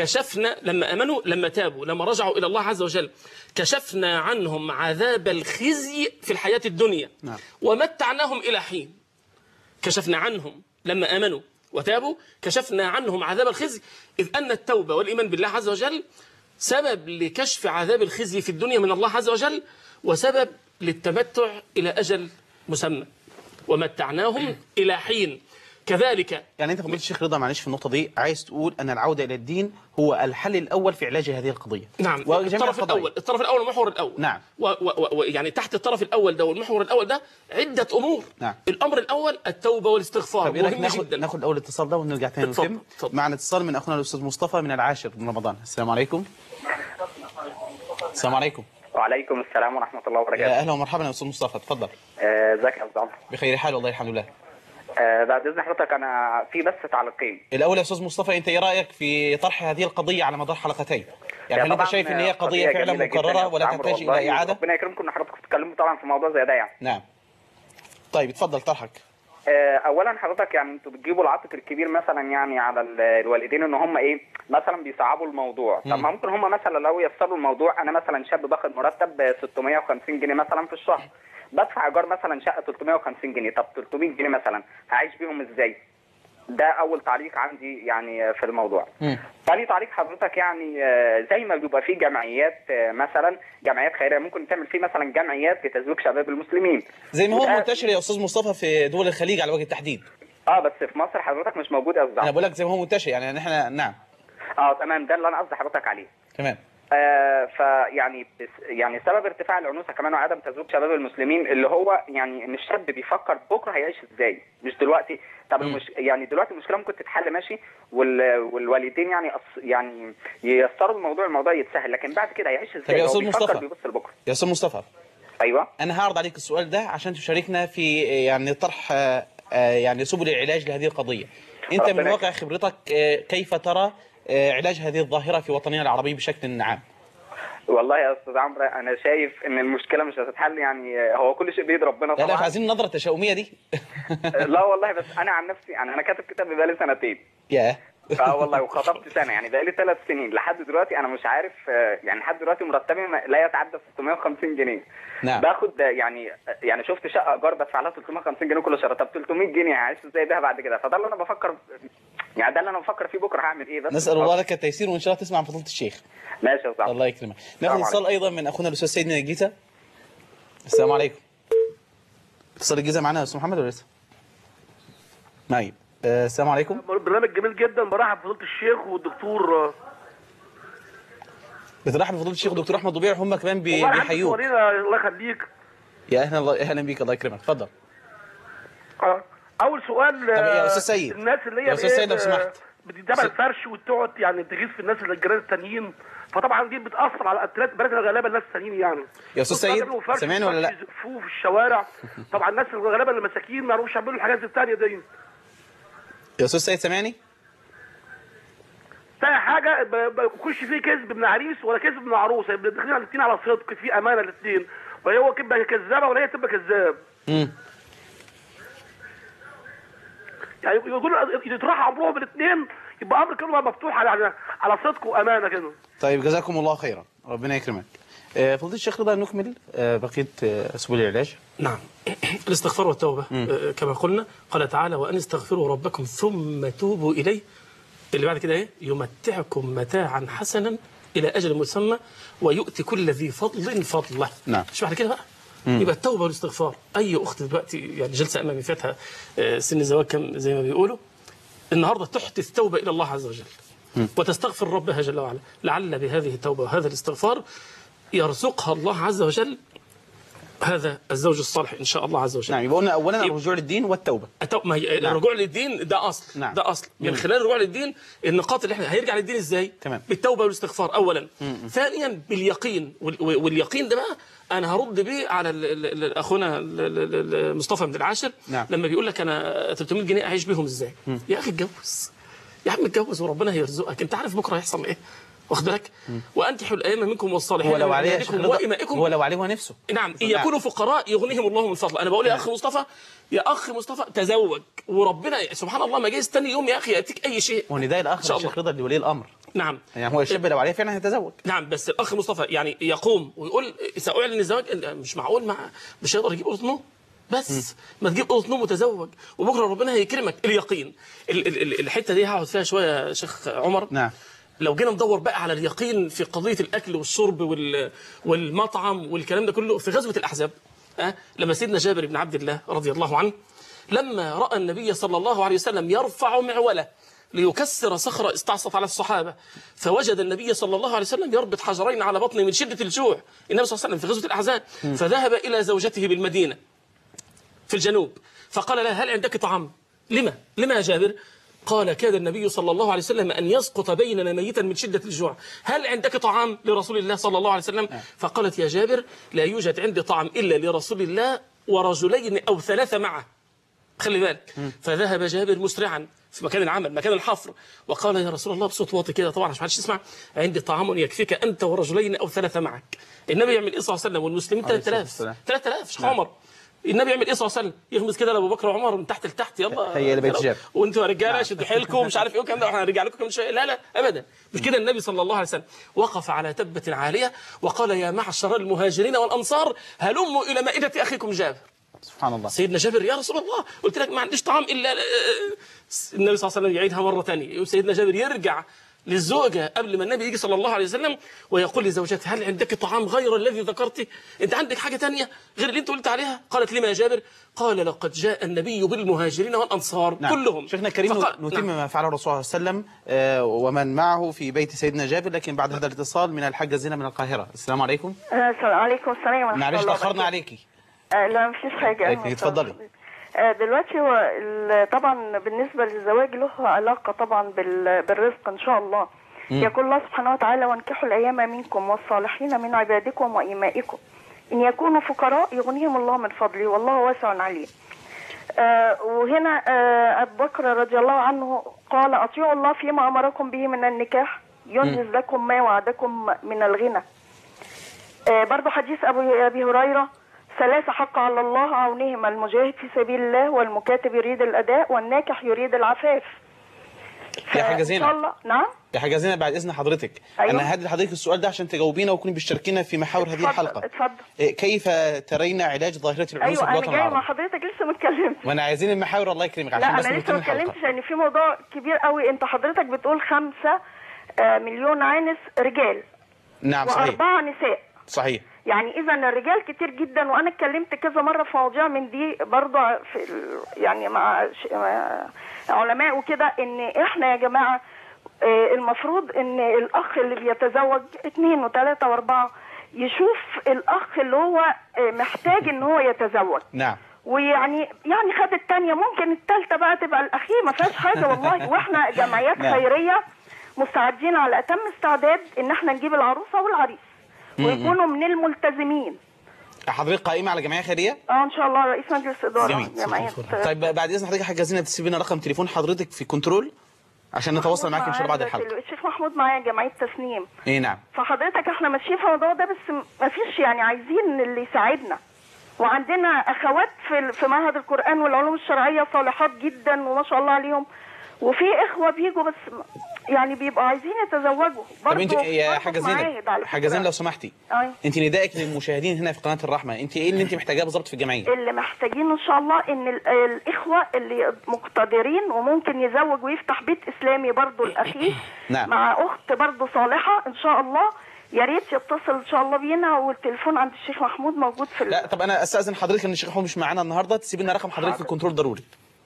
لما تابوا، لما رجعوا إلى الله عز وجل كشفنا عنهم عذاب الخزي في الحياة الدنيا ومتعناهم إلى حين. كشفنا عنهم لما آمنوا وتابوا، كشفنا عنهم عذاب الخزي، إذ أن التوبة والإيمان بالله عز وجل سبب لكشف عذاب الخزي في الدنيا من الله عز وجل، وسبب للتمتع إلى أجل مسمى، ومتعناهم إلى حين. كذلك يعني أنت فضيلة الشيخ رضا، معلش في النقطة دي، عايز تقول أن العودة إلى الدين هو الحل الأول في علاج هذه القضية. نعم، الطرف الأول والمحور الأول. نعم. يعني تحت الطرف الأول ده والمحور الأول ده عدة أمور. نعم. الأمر الأول التوبة والاستغفار. مهم جدا. ناخد أول اتصال ده ونرجع تاني نتم. معنا اتصال من أخونا الأستاذ مصطفى من العاشر من رمضان. السلام عليكم. السلام عليكم. وعليكم السلام ورحمة الله وبركاته. يا أهلا ومرحبا يا أستاذ مصطفى، تفضل. ازيك يا أستاذ عمرو؟ بخير حال والله الحمد لله. بعد إذن حضرتك أنا في بس تعليقين. الأول يا أستاذ مصطفى، أنت إيه رأيك في طرح هذه القضية على مدار حلقتين؟ يعني هل أنت شايف إن هي قضية فعلا مكررة ولا تحتاج إلى إعادة؟ ربنا يكرمكم إن حضرتك تتكلموا طبعا في موضوع زي ده يعني. نعم. طيب اتفضل طرحك. اولا حضرتك يعني انتوا بتجيبوا العاتق الكبير مثلا يعني على الوالدين ان هم ايه مثلا بيصعبوا الموضوع. طب ما ممكن هم مثلا لو يسروا الموضوع، انا مثلا شاب باخد مرتب 650 جنيه مثلا في الشهر، بدفع ايجار مثلا شقه 350 جنيه، طب 300 جنيه مثلا هعيش بيهم ازاي؟ ده اول تعليق عندي يعني في الموضوع. ثاني تعليق حضرتك يعني زي ما بيبقى في جمعيات مثلا جمعيات خيريه ممكن تعمل فيه مثلا جمعيات لتزويج شباب المسلمين زي ما هو منتشر يا استاذ مصطفى في دول الخليج على وجه التحديد. بس في مصر حضرتك مش موجود يا استاذ. انا بقول لك زي ما هو منتشر يعني احنا نعم. تمام، ده اللي انا قصدي حضرتك عليه. تمام. فيعني يعني سبب ارتفاع العنوسه كمان وعدم تزويج شباب المسلمين اللي هو يعني ان الشاب بيفكر بكره هيعيش ازاي مش دلوقتي. طب يعني دلوقتي المشكله ممكن تتحل ماشي والوالدين يعني ييسروا الموضوع يتسهل، لكن بعد كده هيعيش ازاي؟ هو بيفكر بيبص لبكره. يا استاذ مصطفى، ايوه انا هعرض عليك السؤال ده عشان تشاركنا في يعني طرح يعني سبل العلاج لهذه القضيه. انت من واقع خبرتك كيف ترى علاج هذه الظاهره في وطننا العربي بشكل عام؟ والله يا استاذ عمرو انا شايف ان المشكله مش هتتحل، يعني هو كل شيء بيد ربنا طبعا. لا عايزين النظره التشاؤميه دي. لا والله، بس انا عن نفسي يعني انا كاتب كتاب بقالي سنتين. ياه. والله وخطبت سنه، يعني بقالي 3 سنين لحد دلوقتي انا مش عارف يعني لحد دلوقتي مرتبي لا يتعدى 650 جنيه. نعم. باخد يعني شفت شقه ايجار بدفع لها 350 جنيه كل شهر، طب 300 جنيه هعيش ازاي بيها بعد كده؟ فده اللي انا بفكر يعني ده اللي انا بفكر فيه بكره هعمل ايه. بس نسال الله لك التيسير وان شاء الله تسمع من فضيله الشيخ. ماشي يا استاذ. الله يكرمك. ناخذ اتصال ايضا من اخونا الاستاذ سيد من الجيزه. السلام عليكم. اتصال الجيزه معنا يا استاذ محمد ولا لسه؟ طيب السلام عليكم. برنامج جميل جدا، برحب بفضيله الشيخ والدكتور. بترحب بفضيله الشيخ والدكتور احمد ضبيع، هم كمان بيحيوك. الله يخليك. يا اهلا بيك، الله يكرمك، اتفضل. اول سؤال. طب يا استاذ سيد، الناس اللي هي يا استاذ سيد لو سمحت بتتابع الفرش وتقعد يعني تغيظ في الناس الجيران التانيين، فطبعا دي بتاثر على البنات الغلابه الناس التانيين يعني. يا استاذ سيد سامعني ولا لا؟ في الشوارع طبعا الناس الغلابه المساكين ما يعرفوش يعملوا الحاجات الثانيه دي. يا استاذ سيد سامعني؟ تاني حاجه ما يكونش فيه كذب من عريس ولا كذب من عروسه، يبقى داخلين على الاثنين على صدق، في امانه الاثنين، ولا هو تبقى كذابه ولا هي تبقى كذاب. يعني يقولوا يطرحوا عمرهم الاثنين، يبقى امر كله مفتوح على صدق وامانه كده. طيب جزاكم الله خيرا، ربنا يكرمك. فضيلة الشيخ رضا نكمل بقيه سبل العلاج. نعم. الاستغفار والتوبه كما قلنا، قال تعالى: وان استغفروا ربكم ثم توبوا اليه. اللي بعد كده ايه؟ يمتعكم متاعا حسنا الى اجل مسمى ويؤتي كل ذي فضل فضله. نعم. مش بعد كده بقى؟ يبقى التوبه والاستغفار. اي اخت دلوقتي يعني جلسه امامي فاتها سن الزواج كم زي ما بيقولوا، النهارده تحدث توبه الى الله عز وجل وتستغفر ربها جل وعلا، لعل بهذه التوبه وهذا الاستغفار يرزقها الله عز وجل هذا الزوج الصالح ان شاء الله عز وجل. نعم. يبقى قلنا اولا الرجوع للدين والتوبه. الرجوع للدين ده اصل. نعم. ده اصل. من خلال الرجوع للدين النقاط اللي احنا هيرجع للدين ازاي؟ تمام. بالتوبه والاستغفار اولا. ثانيا باليقين، واليقين ده بقى انا هرد بيه على اخونا مصطفى من العاشر. نعم. لما بيقول لك انا 300 جنيه اعيش بيهم ازاي؟ يا اخي اتجوز. يا عم اتجوز وربنا هيرزقك، انت عارف بكره هيحصل ايه؟ واخد بالك؟ وانكحوا الايام منكم والصالحين هو لو عليه وإمائكم. هو لو عليه هو نفسه. نعم، ان يكونوا فقراء يغنيهم الله من فضله. انا بقول يا اخ مصطفى، يا اخ مصطفى تزوج وربنا سبحان الله ما جايز ثاني يوم يا اخي ياتيك اي شيء. ونداء الاخ الشيخ رضا لولي الامر. نعم، يعني هو الشاب لو عليه فعلا هيتزوج. نعم، بس الاخ مصطفى يعني يقوم ويقول ساعلن الزواج، مش معقول مش هيقدر يجيب اوضه نوم بس. ما تجيب اوضه نوم وتزوج وبكره ربنا هيكرمك. اليقين الحته دي هقعد فيها شويه يا شيخ عمر. نعم. لو جينا ندور بقى على اليقين في قضيه الاكل والشرب والمطعم والكلام ده كله في غزوه الاحزاب، لما سيدنا جابر بن عبد الله رضي الله عنه لما راى النبي صلى الله عليه وسلم يرفع معوله ليكسر صخره استعصت على الصحابه، فوجد النبي صلى الله عليه وسلم يربط حجرين على بطنه من شده الجوع، النبي صلى الله عليه وسلم في غزوه الاحزاب، فذهب الى زوجته بالمدينه في الجنوب فقال لها هل عندك طعام؟ لما يا جابر؟ قال كاد النبي صلى الله عليه وسلم أن يسقط بيننا ميتا من شدة الجوع، هل عندك طعام لرسول الله صلى الله عليه وسلم؟ فقالت يا جابر لا يوجد عندي طعام إلا لرسول الله ورجلين أو ثلاثة معه. خلي بالك. فذهب جابر مسرعا في مكان العمل مكان الحفر وقال يا رسول الله بصوت واطي كده طبعا عشان محدش يسمع، عندي طعام يكفيك أنت ورجلين أو ثلاثة معك. النبي يعمل إيه صلى الله عليه وسلم والمسلمين 3000 شيخ عمر. النبي يعمل ايه صلى الله عليه وسلم؟ يغمز كده لابو بكر وعمر من تحت لتحت، يلا هي لبيت جاب وانتوا يا رجاله شدوا حيلكم مش عارف ايه والكلام ده، احنا هنرجع لكم كمان شويه. لا ابدا مش كده. النبي صلى الله عليه وسلم وقف على تبه عاليه وقال يا معشر المهاجرين والانصار هلموا الى مائده اخيكم جابر. سبحان الله. سيدنا جابر يا رسول الله قلت لك ما عنديش طعام الا النبي صلى الله عليه وسلم يعيدها مره ثانيه، سيدنا جابر يرجع للزوجة قبل ما النبي يجي صلى الله عليه وسلم ويقول لزوجته هل عندك طعام غير الذي ذكرته؟ انت عندك حاجة تانية غير اللي انت قلت عليها؟ قالت لما يا جابر؟ قال لقد جاء النبي بالمهاجرين والأنصار كلهم. شيخنا الكريم نتم ما فعله الرسول صلى الله عليه وسلم ومن معه في بيت سيدنا جابر، لكن بعد هذا الاتصال من الحاجة زينة من القاهرة. السلام عليكم. عليكم السلام ورحمة الله. معلش تأخرنا عليكي. لا مفيش حاجة. اتفضلي. دلوقتي هو طبعا بالنسبة للزواج له علاقة طبعا بالرزق إن شاء الله. يقول الله سبحانه وتعالى وانكحوا الأيام منكم والصالحين من عبادكم وإمائكم إن يكونوا فقراء يغنيهم الله من فضله والله واسع عليم. وهنا أبو بكر رضي الله عنه قال أطيعوا الله فيما أمركم به من النكاح ينجز لكم ما وعدكم من الغنى. برضو حديث أبي هريرة ثلاثة حق على الله عونهم المجاهد في سبيل الله والمكاتب يريد الأداء والناكح يريد العفاف. يا حاجة زينة. نعم يا حاجة زينة بعد إذن حضرتك. أيوة. أنا هدي لحضرتك السؤال ده عشان تجاوبينا وتكوني بتشاركينا في محاور هذه الحلقة. اتفضل. كيف ترين علاج ظاهرة العنف في الوطن العربي؟ أيوة أنا جاي مع حضرتك لسه ما اتكلمتش. وأنا عايزين المحاور الله يكرمك عشان لا بس أنا لسه ما اتكلمتش لأن في موضوع كبير قوي. أنت حضرتك بتقول 5 مليون عانس رجال. نعم صحيح. و4 نساء. صحيح. يعني إذا الرجال كتير جدا، وأنا اتكلمت كذا مرة في مواضيع من دي برضه يعني مع علماء وكده إن إحنا يا جماعة المفروض ان الاخ اللي بيتزوج 2 و3 و4 يشوف الاخ اللي هو محتاج ان هو يتزوج. نعم. ويعني خد الثانيه ممكن الثالثه بقى تبقى الاخيره ما فيهاش حاجه والله. واحنا جمعيات خيريه مستعدين على اتم استعداد ان احنا نجيب العروسه والعريس ويكونوا من الملتزمين. حضرتك قائمه على جمعيه خيريه؟ ان شاء الله رئيس مجلس اداره جمعيه. طيب بعد اذن حضرتك حاجه زينه تسيب لنا رقم تليفون حضرتك في كنترول عشان نتواصل معاك ان شاء الله بعد الحلقه. الشيخ محمود معايا جمعيه تسنيم. ايه نعم. فحضرتك احنا ماشيين في الموضوع ده بس ما فيش يعني عايزين اللي يساعدنا. وعندنا اخوات في معهد القران والعلوم الشرعيه صالحات جدا وما شاء الله عليهم، وفي اخوه بيجوا بس يعني بيبقوا عايزين يتزوجوا. طب انت يا حاجه زينب، حاجه زينب لو سمحتي انت ندائك للمشاهدين هنا في قناه الرحمه، انت ايه اللي انت محتاجاه بالظبط في الجمعيه؟ اللي محتاجينه ان شاء الله ان الاخوه اللي مقتدرين وممكن يزوج ويفتح بيت اسلامي برضه لاخيه نعم. مع اخت برضه صالحه ان شاء الله، يا ريت يتصل ان شاء الله بينا، والتليفون عند الشيخ محمود موجود في لا طب انا استاذن حضرتك ان الشيخ محمود مش معانا النهارده، تسيب لنا رقم حضرتك في الكنترول ضروري.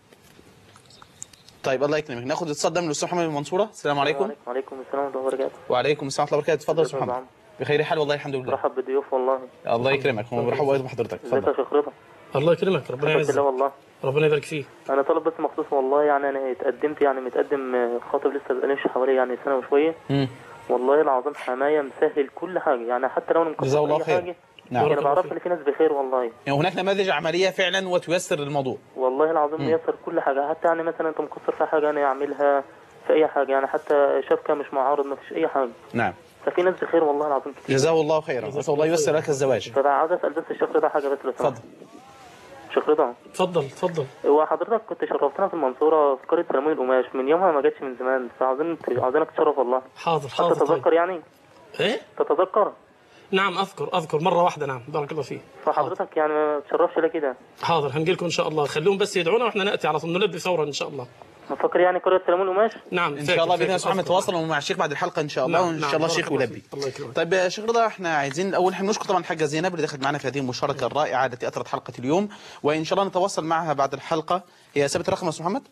طيب الله يكرمك. ناخد الاتصال ده من الاستاذ محمد المنصوره. السلام عليكم. وعليكم السلام ورحمه الله وبركاته. وعليكم السلام ورحمه الله وبركاته. اتفضل يا استاذ محمد. بخير حال والله الحمد لله. مرحب بالضيوف والله. الله يكرمك. هم بيرحبوا ايضا بحضرتك. ازيك يا شيخ رضا؟ الله يكرمك. ربنا يعزك. والله ربنا يبارك فيك. انا طالب بس مخصوص والله، يعني انا اتقدمت يعني متقدم خاطب لسه بقاليش حوالي يعني سنه وشويه. والله العظيم حمايه مسهل كل حاجه، يعني حتى لو انا مكسر اي حاجه نعم. انا بعرف ان في ناس بخير والله. يعني هناك نماذج عمليه فعلا وتيسر الموضوع. والله العظيم ييسر كل حاجه، حتى يعني مثلا انت مقصر في حاجه انا اعملها، في اي حاجه، يعني حتى شبكه مش معارض، ما فيش اي حاجه. نعم. ففي ناس بخير والله العظيم كتير. جزاه الله خيرا، اسال الله ييسر لك الزواج. فعاوز اسال بس الشيخ رضا حاجه بس لو سمحت. اتفضل. شيخ رضا اتفضل اتفضل. هو حضرتك كنت شرفتنا في المنصوره في قريه سلمون القماش، من يومها ما جاتش من زمان، فعاوزينك تشرف والله. حاضر حاضر. تتذكر طيب. يعني؟ ايه؟ تتذكر؟ نعم اذكر مره واحده. نعم بارك الله فيك. فحضرتك يعني ما تشرفش ليه كده؟ حاضر هنجي لكم ان شاء الله، خليهم بس يدعونا واحنا ناتي على طول، نلبي فورا ان شاء الله. فاكر يعني قريه سلمون القماش؟ نعم ان شاء الله باذن الله سبحانه نتواصل مع الشيخ بعد الحلقه ان شاء الله. وان شاء الله الشيخ يلبي. طيب يا شيخ رضا، احنا عايزين الاول احنا نشكر طبعا الحاجه زينب اللي دخلت معنا في هذه المشاركه الرائعه التي اثرت حلقه اليوم، وان شاء الله نتواصل معها بعد الحلقه. هي ثابت الرقم يا استاذ محمد؟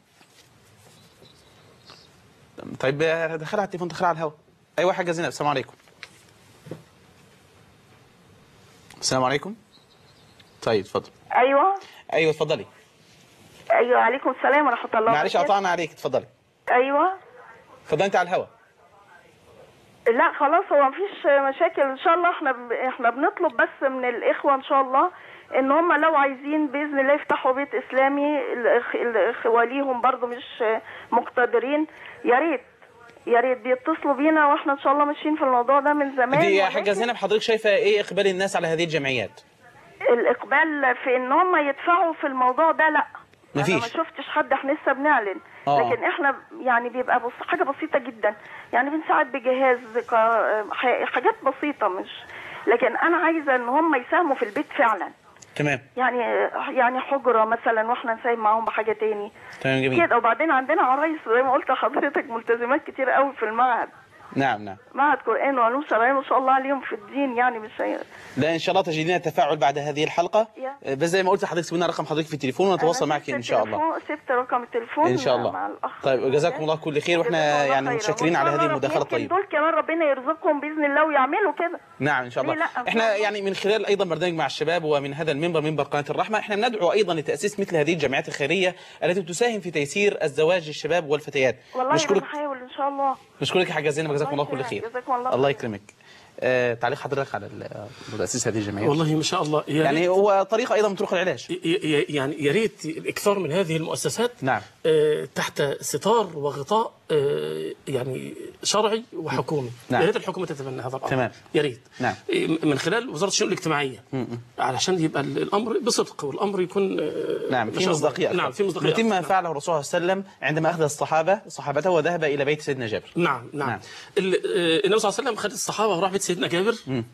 طيب دخلها على التليفون، دخلها على الهواء. ايوه حاجه زينب، السلام عليكم. السلام عليكم. طيب اتفضل. ايوه اتفضلي. ايوه عليكم السلام ورحمه الله. معلش قطعنا عليك، اتفضلي. ايوه اتفضلي انت على الهواء. لا خلاص هو مفيش مشاكل ان شاء الله. احنا بنطلب بس من الاخوه ان شاء الله ان هم لو عايزين باذن الله يفتحوا بيت اسلامي، الاخوه ليهم برضو مش مقتدرين، يا ريت بيتصلوا بينا، واحنا ان شاء الله ماشيين في الموضوع ده من زمان. دي يا حاجه زينب حضرتك شايفه ايه اقبال الناس على هذه الجمعيات؟ الاقبال في ان هم يدفعوا في الموضوع ده لا مفيش. انا ما شفتش حد، احنا لسه بنعلن. لكن احنا يعني بيبقى حاجه بسيطه جدا، يعني بنساعد بجهاز حاجات بسيطه مش، لكن انا عايزه ان هم يساهموا في البيت فعلا. تمام. يعني حجره مثلا واحنا نساهم معاهم بحاجه تاني. تمام جميل كده. وبعدين عندنا عرايس زي ما قلت لحضرتك ملتزمات كتير قوي في المعهد. نعم. معهد قرآن وعلوم شرعية ما شاء الله عليهم في الدين، يعني مش لا ان شاء الله تجدين التفاعل بعد هذه الحلقه. بس زي ما قلت لحضرتك سيبنا رقم حضرتك في التليفون ونتواصل معك ان شاء الله. سبت رقم التليفون ان شاء الله. مع الأخ. طيب جزاكم الله كل خير، واحنا يعني متشكرين على هذه المداخله الطيبه. دول كمان ربنا يرزقهم باذن الله ويعملوا كده. نعم ان شاء الله. احنا يعني من خلال ايضا برنامج مع الشباب ومن هذا المنبر، منبر قناه الرحمه، احنا بندعو ايضا لتاسيس مثل هذه الجمعيات الخيريه التي تساهم في تيسير الزواج للشباب والفتيات. والله بنحاول ان شاء الله. نشكرك يا حاجه زينب، جزاكم الله كل خير. الله يكرمك. تعليق حضرتك على تأسيس هذه الجمعيات؟ والله ما شاء الله يعني هو طريقة أيضا من طرق العلاج. يعني يا ريت الإكثار من هذه المؤسسات. نعم. تحت ستار وغطاء يعني شرعي وحكومي. نعم. يا ريت الحكومة تتبنى هذا الأمر. تمام. يا ريت. نعم. من خلال وزارة الشؤون الاجتماعية. علشان يبقى الأمر بصدق والأمر يكون نعم في مصداقية. نعم في مصداقية. يتم ما فعله الرسول صلى الله عليه وسلم عندما أخذ صحابته وذهب إلى بيت سيدنا جابر. نعم. النبي صلى الله عليه وسلم خد الصحابة وراح بيت سيدنا جابر.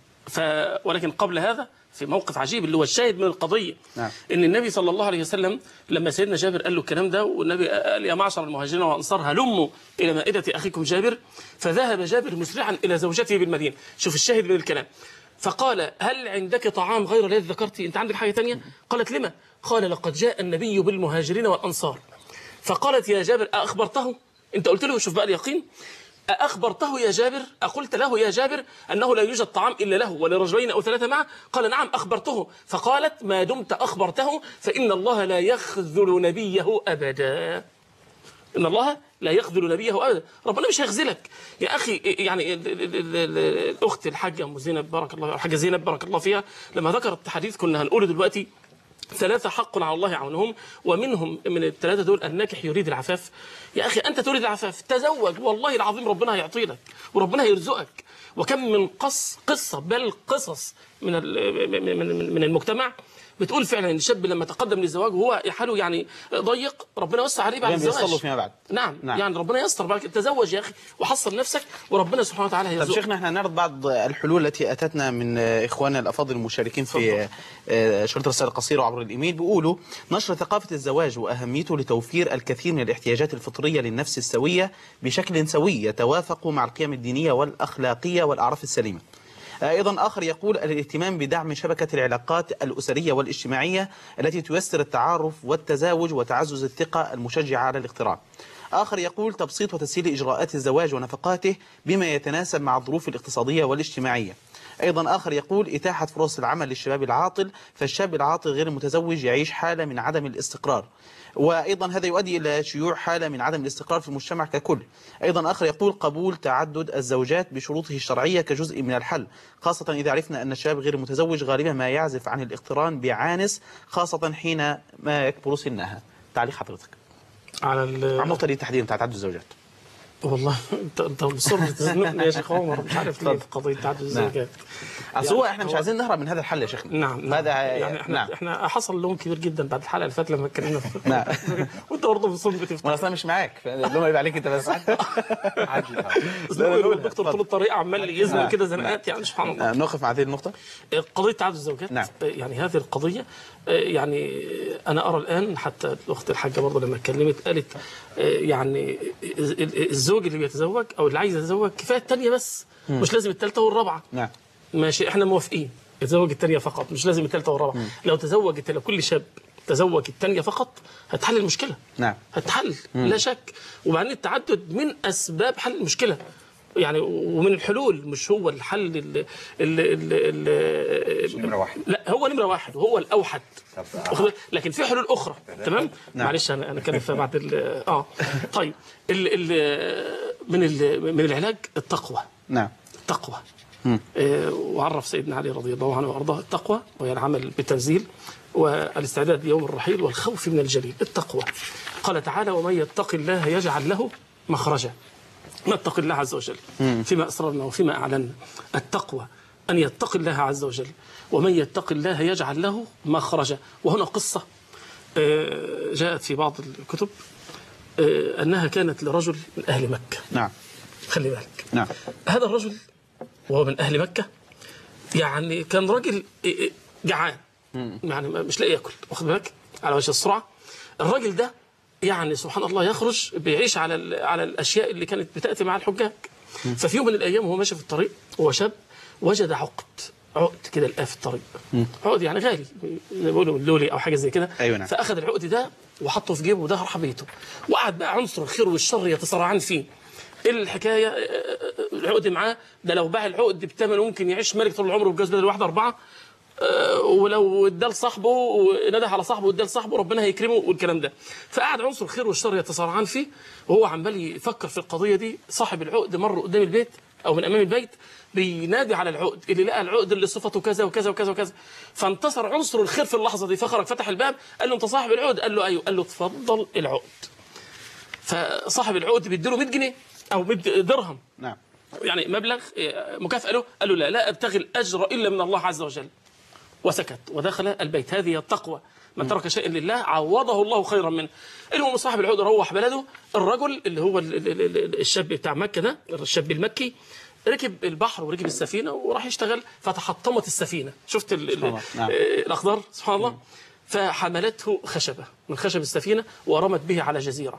ولكن قبل هذا في موقف عجيب اللي هو الشاهد من القضية. نعم. ان النبي صلى الله عليه وسلم لما سيدنا جابر قال له الكلام ده، والنبي قال يا معشر المهاجرين والانصار هلموا الى مائدة اخيكم جابر، فذهب جابر مسرعا الى زوجته بالمدينة. شوف الشاهد من الكلام. فقال هل عندك طعام غير الذي ذكرتي؟ انت عندك حاجة تانية؟ قالت لما؟ قال لقد جاء النبي بالمهاجرين والانصار. فقالت يا جابر أخبرته؟ انت قلت له، شوف بقى اليقين، أخبرته يا جابر؟ أقلت له يا جابر أنه لا يوجد طعام إلا له ولرجلين أو ثلاثة معه؟ قال نعم أخبرته. فقالت ما دمت أخبرته فإن الله لا يخذل نبيه أبدا. إن الله لا يخذل نبيه أبدا. ربنا مش هيخذلك يا أخي. يعني الأخت الحاجة أم زينب بارك الله، الحاجة زينب بارك الله فيها، لما ذكرت حديث كنا هنقوله دلوقتي، 3 حق على الله عونهم، ومنهم من ال3 دول الناكح يريد العفاف. يا أخي أنت تريد العفاف، تزوج والله العظيم ربنا هيعطي لك وربنا هيرزقك. وكم من قصة بل قصص من المجتمع بتقول فعلا ان الشاب لما تقدم للزواج وهو حاله يعني ضيق ربنا وسع عليه بعد الزواج. يصلوا فيما بعد. نعم. يعني ربنا يستر بعد. تزوج يا اخي وحصل نفسك وربنا سبحانه وتعالى هيرزقك. طب شيخنا احنا هنعرض بعض الحلول التي اتتنا من اخواننا الافاضل المشاركين في شريط رسائل قصيره وعبر الايميل. بيقولوا نشر ثقافه الزواج واهميته لتوفير الكثير من الاحتياجات الفطريه للنفس السويه بشكل سوي يتوافق مع القيم الدينيه والاخلاقيه والاعراف السليمه. أيضا آخر يقول الاهتمام بدعم شبكة العلاقات الأسرية والاجتماعية التي تيسر التعارف والتزاوج وتعزز الثقة المشجعة على الاقتراع. آخر يقول تبسيط وتسهيل إجراءات الزواج ونفقاته بما يتناسب مع الظروف الاقتصادية والاجتماعية. أيضا آخر يقول إتاحة فرص العمل للشباب العاطل، فالشاب العاطل غير المتزوج يعيش حالة من عدم الاستقرار، وأيضا هذا يؤدي إلى شيوع حالة من عدم الاستقرار في المجتمع ككل. أيضا آخر يقول قبول تعدد الزوجات بشروطه الشرعية كجزء من الحل، خاصة إذا عرفنا أن الشاب غير المتزوج غالبا ما يعزف عن الاقتران بعانس، خاصة حين ما يكبر سنها. تعليق حضرتك على النقطة دي تحديدا بتاعت تعدد الزوجات. والله انت مصر تزنقني يا شيخ عمر، مش عارف ليه في قضيه تعدد الزوجات. اصل هو احنا مش عايزين نهرب من هذا الحل يا شيخنا. نعم هذا يعني احنا حصل لوم كبير جدا بعد الحلقه اللي فاتت لما اتكلمنا في نعم وانت برضه بتصب بتفتح. وانا اصلا مش معاك، اللوم يبقى عليك انت بس. الدكتور طول الطريق عمال يزنق كده زنقات، يعني سبحان الله. نقف مع هذه النقطه، قضيه تعدد الزوجات. نعم. يعني هذه القضيه يعني انا ارى الان، حتى الاخت الحاجه برضه لما اتكلمت قالت يعني الزوج اللي بيتزوج او اللي عايز يتزوج كفايه الثانيه بس، مش لازم الثالثه والرابعه. نعم ماشي، احنا موافقين يتزوج الثانيه فقط، مش لازم الثالثه والرابعه. لو تزوجت، لو كل شاب تزوج الثانيه فقط هتحل المشكله. نعم هتحل لا شك. وبعدين التعدد من اسباب حل المشكله يعني، ومن الحلول، مش هو الحل نمرة واحد. لا هو نمره واحد وهو الاوحد، لكن في حلول اخرى. تمام. نعم. معلش انا كان في بعد طيب من العلاج التقوى. نعم التقوى. وعرف سيدنا علي رضي الله عنه وارضاه التقوى وهي العمل بالتنزيل والاستعداد ليوم الرحيل والخوف من الجليل. التقوى قال تعالى: ومن يتق الله يجعل له مخرجا. نتقي الله عز وجل فيما أسررنا وفيما أعلنا. التقوى أن يتقي الله عز وجل، ومن يتق الله يجعل له مخرجا. وهنا قصة جاءت في بعض الكتب أنها كانت لرجل من أهل مكة. نعم خلي بالك. نعم. هذا الرجل وهو من أهل مكة يعني كان راجل جعان، يعني مش لاقي ياكل، واخد بالك، على وجه السرعة. الراجل ده يعني سبحان الله يخرج بيعيش على الاشياء اللي كانت بتاتي مع الحجاج. ففي يوم من الايام وهو ماشي في الطريق هو شاب وجد عقد كده لقاه في الطريق. عقد يعني غالي، بيقولوا اللولي او حاجه زي كده. أيوة نعم. فاخذ العقد ده وحطه في جيبه وده راح بيته، وقعد بقى عنصر الخير والشر يتصارعان فيه. ايه الحكايه؟ العقد معاه ده لو باع العقد بثمنه ممكن يعيش ملك طول عمره ويتجوز بدل الواحده 4. ولو ادى لصاحبه ونده على صاحبه وادى لصاحبه ربنا هيكرمه والكلام ده. فقعد عنصر الخير والشر يتصارعان فيه وهو عمال يفكر في القضيه دي. صاحب العقد مر قدام البيت او من امام البيت بينادي على العقد، اللي لقى العقد اللي صفته كذا وكذا وكذا وكذا. فانتصر عنصر الخير في اللحظه دي، فخرج فتح الباب قال له: انت صاحب العقد؟ قال له: ايوه. قال له: اتفضل العقد. فصاحب العقد بيديله 100 جنيه او 100 درهم. نعم. يعني مبلغ مكافاه له. قال له: لا ابتغي الاجر الا من الله عز وجل. وسكت ودخل البيت. هذه التقوى. من ترك شيئا لله عوضه الله خيرا منه. المهم صاحب العقد روح بلده. الرجل اللي هو الشاب بتاع مكة ده، الشاب المكي، ركب البحر وركب السفينة وراح يشتغل. فتحطمت السفينة. شفت الأخضر سبحان الله. فحملته خشبة من خشب السفينة ورمت به على جزيرة.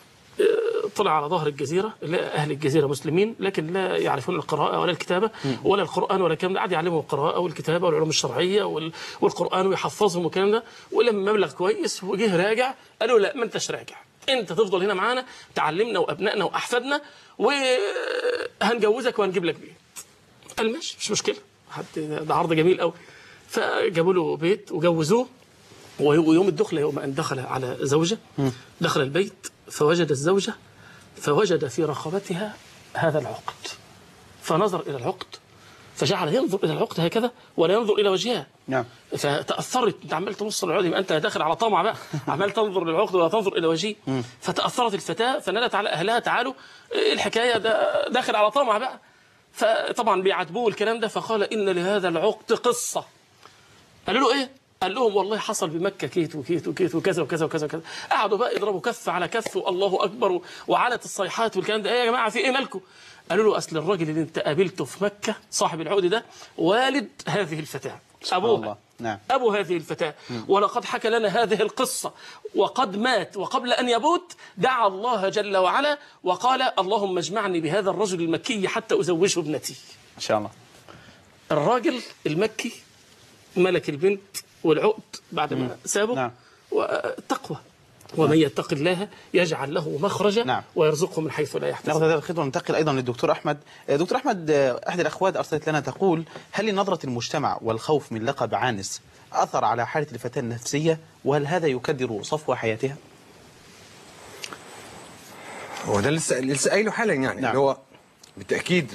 طلع على ظهر الجزيرة. أهل الجزيرة مسلمين لكن لا يعرفون القراءة ولا الكتابة ولا القرآن ولا الكلام ده. قعد يعلمهم القراءة والكتابة والعلوم الشرعية والقرآن ويحفظهم والكلام ده. ولما مبلغ كويس وجه راجع قالوا: لا ما انتش راجع، انت تفضل هنا معانا تعلمنا وأبنائنا وأحفادنا وهنجوزك وهنجيب لك بيت. قال: ماشي مش مشكلة، ده عرض جميل قوي. فجابوا له بيت وجوزوه. ويوم الدخلة يوم أن دخل على زوجة دخل البيت فوجد الزوجة فوجد في رقبتها هذا العقد. فنظر إلى العقد فجعل ينظر إلى العقد هكذا ولا ينظر إلى وجهها. نعم. فتأثرت. أنت عمال تبص للعقد، يبقى أنت داخل على طمع بقى، عمال تنظر للعقد ولا تنظر إلى وجهه. فتأثرت الفتاة فنادت على أهلها: تعالوا، الحكاية ده داخل على طمع بقى. فطبعا بيعاتبوه الكلام ده. فقال: إن لهذا العقد قصة. قالوا له: إيه؟ قال لهم: والله حصل بمكة كيت وكيت وكيت وكذا وكذا وكذا وكذا. قعدوا بقى يضربوا كف على كف والله أكبر وعلت الصيحات والكلام ده. إيه يا جماعة في إيه مالكم؟ قالوا له: أصل الراجل اللي أنت قابلته في مكة صاحب العقد ده والد هذه الفتاة، أبوها. نعم. أبو هذه الفتاة. ولقد حكى لنا هذه القصة وقد مات، وقبل أن يموت دعا الله جل وعلا وقال: اللهم اجمعني بهذا الرجل المكي حتى أزوجه ابنتي. إن شاء الله. الراجل المكي ملك البنت والعقد بعد ما سابه. نعم. والتقوى. ومن يتق الله يجعل له مخرجا. نعم. ويرزقه من حيث لا يحتسب. ناخذ هذا الخطوة وننتقل أيضا للدكتور أحمد. دكتور أحمد، أحد الأخوات أرسلت لنا تقول: هل لنظرة المجتمع والخوف من لقب عانس أثر على حالة الفتاة النفسية؟ وهل هذا يكدر صفو حياتها؟ هو ده لسه قايله حالا يعني. نعم. اللي هو بالتأكيد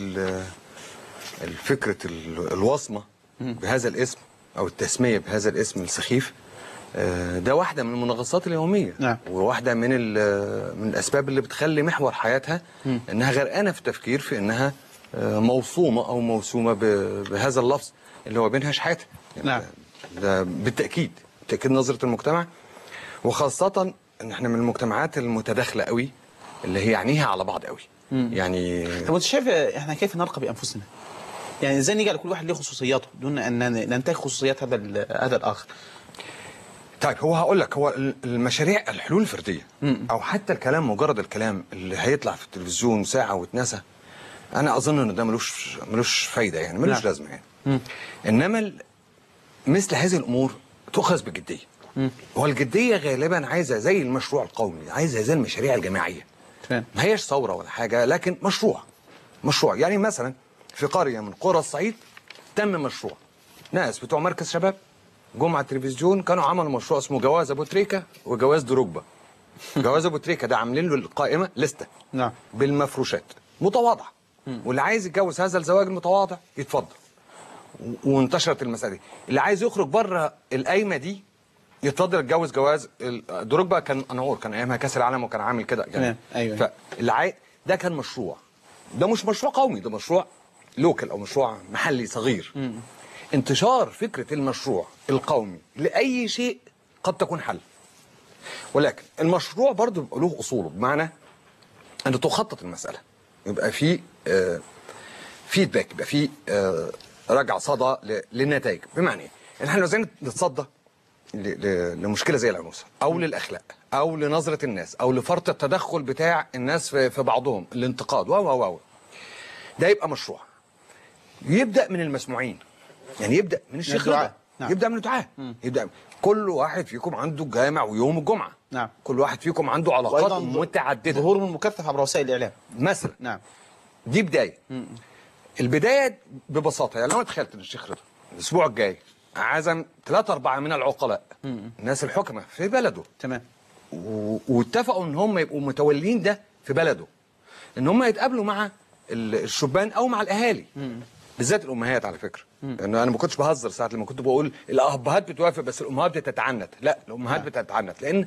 الفكرة الوصمة بهذا الاسم أو التسمية بهذا الاسم السخيف ده واحده من المنغصات اليوميه. نعم. وواحده من من الاسباب اللي بتخلي محور حياتها انها غرقانه في التفكير في انها موصومه او موسومه بهذا اللفظ اللي هو بينها شحاته. نعم. ده بالتاكيد نظره المجتمع، وخاصه ان احنا من المجتمعات المتداخله قوي اللي هي عينيها على بعض قوي. يعني طب انت شايف احنا كيف نرقى بانفسنا؟ يعني ازاي نجعل كل واحد له خصوصياته دون ان ننتهك خصوصيات هذا الاخر؟ طيب هو هقول لك، هو المشاريع الحلول الفرديه او حتى الكلام، مجرد الكلام اللي هيطلع في التلفزيون ساعه واتنسى، انا اظن ان ده ملوش فايده، يعني ملوش لازمه يعني. انما مثل هذه الامور تؤخذ بجديه. والجديه غالبا عايزه زي المشروع القومي، عايزه زي المشاريع الجماعيه. ما هيش ثوره ولا حاجه، لكن مشروع. يعني مثلا في قريه من قرى الصعيد تم مشروع، ناس بتوع مركز شباب جم على التلفزيون كانوا عملوا مشروع اسمه جواز ابو تريكه وجواز دروجبا. جواز ابو تريكه ده عاملين له القائمه لسته نعم بالمفروشات متواضعه، واللي عايز يتجوز هذا الزواج المتواضع يتفضل. وانتشرت المساله دي. اللي عايز يخرج بره القايمه دي يتفضل يتجوز جواز دروجبا. كان انور كان ايامها كاس العالم وكان عامل كده يعني. ايوه. ده كان مشروع، ده مش مشروع قومي، ده مشروع لوكال او مشروع محلي صغير. انتشار فكره المشروع القومي لاي شيء قد تكون حل، ولكن المشروع برضه بيبقى له اصوله، بمعنى ان تخطط المساله، يبقى في فيدباك، يبقى في رجع صدى للنتائج. بمعنى ايه؟ ان احنا عايزين نتصدى لمشكله زي العنوسه او للاخلاق او لنظره الناس او لفرط التدخل بتاع الناس في بعضهم، الانتقاد و ده يبقى مشروع يبدا من المسموعين، يعني يبدا من الشيخ رضا، يبدا من الدعاة، يبدا كل واحد فيكم عنده جامع ويوم الجمعه. نعم. كل واحد فيكم عنده علاقات متعدده، ظهور مكثف عبر وسائل الاعلام مثلا. نعم. دي بدايه. البدايه ببساطه، يعني لو تخيلت ان الشيخ رضا الاسبوع الجاي عزم 3-4 من العقلاء، الناس الحكمه في بلده، تمام، واتفقوا ان هم يبقوا متولين ده في بلده، ان هم يتقابلوا مع الشبان او مع الاهالي، بالذات الامهات على فكره. انا ما كنتش بهزر ساعه لما كنت بقول الابهات بتوافق بس الامهات بتتعنت. لا، الامهات بتتعنت لان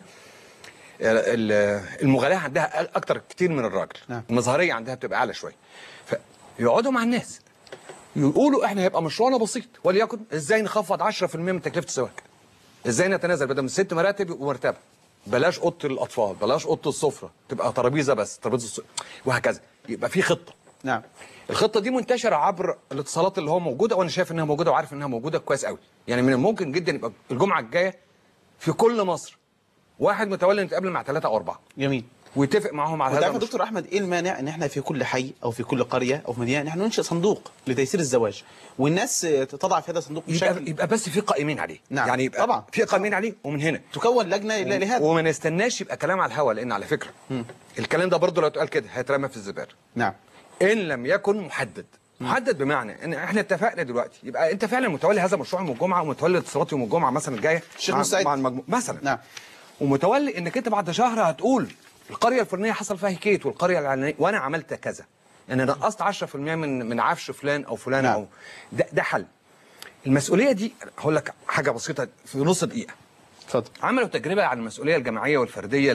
المغالاه عندها اكتر كتير من الراجل. المظهريه عندها بتبقى اعلى شويه. فيقعدوا مع الناس يقولوا احنا هيبقى مشروعنا بسيط، وليكن ازاي نخفض 10% من تكلفه الزواج، ازاي نتنازل بدل من 6 مراتب ومرتبه، بلاش اوضه الاطفال، بلاش اوضه السفره، تبقى ترابيزه بس، ترابيزه وهكذا. يبقى في خطه. نعم. الخطه دي منتشره عبر الاتصالات اللي هو موجوده، وانا شايف انها موجوده وعارف انها موجوده كويس قوي. يعني من الممكن جدا يبقى الجمعه الجايه في كل مصر واحد متولي نتقابل مع 3 أو 4. جميل. ويتفق معاهم على هذا. وتعرف يا دكتور احمد ايه المانع ان احنا في كل حي او في كل قريه او في مدينه نحن ننشئ صندوق لتيسير الزواج، والناس تضع في هذا الصندوق بشكل يبقى بس في قائمين عليه. نعم. يعني يبقى طبعا في قائمين عليه، ومن هنا تكون لجنه لهذا، وما نستناش يبقى كلام على الهوا، لان على فكره الكلام ده برضه لو اتقال كده هيترمى في الزباله. نعم. ان لم يكن محدد بمعنى ان احنا اتفقنا دلوقتي يبقى انت فعلا متولي هذا المشروع يوم الجمعه، ومتولي الاتصالات يوم الجمعه مثلا الجايه مع المجموعه مثلا. نعم. ومتولي انك انت بعد شهر هتقول القريه الفلانيه حصل فيها هيكيت، والقريه العلانيه وانا عملت كذا، يعني نقصت 10% من عفش فلان او فلان. نعم. او ده حل. المسؤوليه دي هقول لك حاجه بسيطه في نص دقيقه. اتفضل. عملوا تجربه عن المسؤوليه الجماعيه والفرديه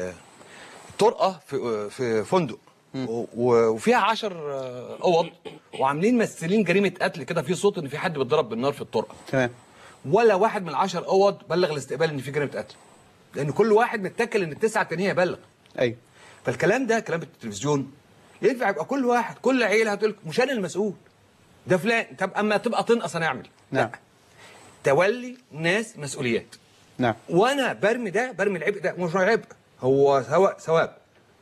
الطرقه في فندق، وفيها 10 اوض، وعاملين ممثلين جريمه قتل كده، في صوت ان في حد بيتضرب بالنار في الطرقه. تمام. ولا واحد من ال10 اوض بلغ الاستقبال ان في جريمه قتل، لان كل واحد متكل ان ال9 التانيه يبلغ. ايوه. فالكلام ده كلام التلفزيون ينفع يبقى كل واحد، كل عيله هتقول لك مش انا المسؤول، ده فلان. طب اما تبقى تنقص انا اعمل. نعم. لا، تولي ناس مسؤوليات. نعم. وانا برمي العبء ده، مش عبء، هو ثواب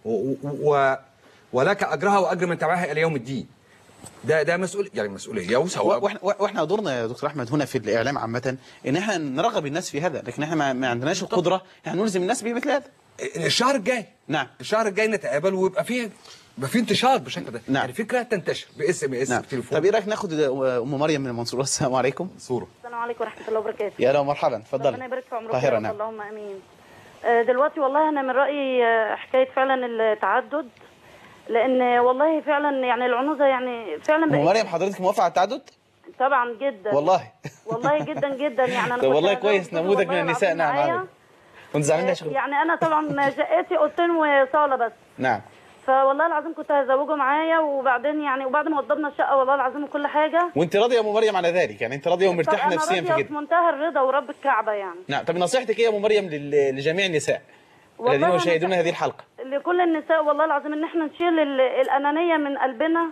ولك اجرها واجر من تبعها الى يوم الدين. ده مسؤوليه وثواب. واحنا دورنا يا دكتور احمد هنا في الاعلام عامه ان احنا نرغب الناس في هذا، لكن احنا ما عندناش القدره احنا نلزم الناس بمثل هذا. الشهر الجاي. نعم. الشهر الجاي نتقابل ويبقى في انتشار بالشكل ده. نعم. يعني فكره تنتشر SMS. نعم. بتليفون. طب ايه رايك ناخد ام مريم من المنصوره؟ السلام عليكم. صوره. السلام عليكم ورحمه الله وبركاته. يا لو مرحبا، اتفضلي. ربنا يبارك في عمرك. طاهره. نعم. اللهم امين. دلوقتي والله انا من رايي حكايه فعلا التعدد، لان والله فعلا يعني العنوزه يعني فعلا ام مريم حضرتك موافقه على التعدد؟ طبعا جدا والله والله جدا جدا يعني. انا طب والله كنت كويس، نموذج من النساء. نعم عادل. كنت زعلان يا شيخ؟ يعني انا طبعا شقتي اوضتين وصاله بس. نعم. فوالله العظيم كنت هزوجه معايا، وبعدين يعني وبعد ما وضبنا الشقه والله العظيم وكل حاجه. وانت راضيه يا ام مريم على ذلك؟ يعني انت راضيه ومرتاحه نفسيا في كده؟ كده؟ في منتهى الرضا ورب الكعبه يعني. نعم. طب نصيحتك ايه يا ام مريم لجميع النساء الذين والله يشاهدون هذه الحلقه؟ لكل النساء والله العظيم ان احنا نشيل الانانيه من قلبنا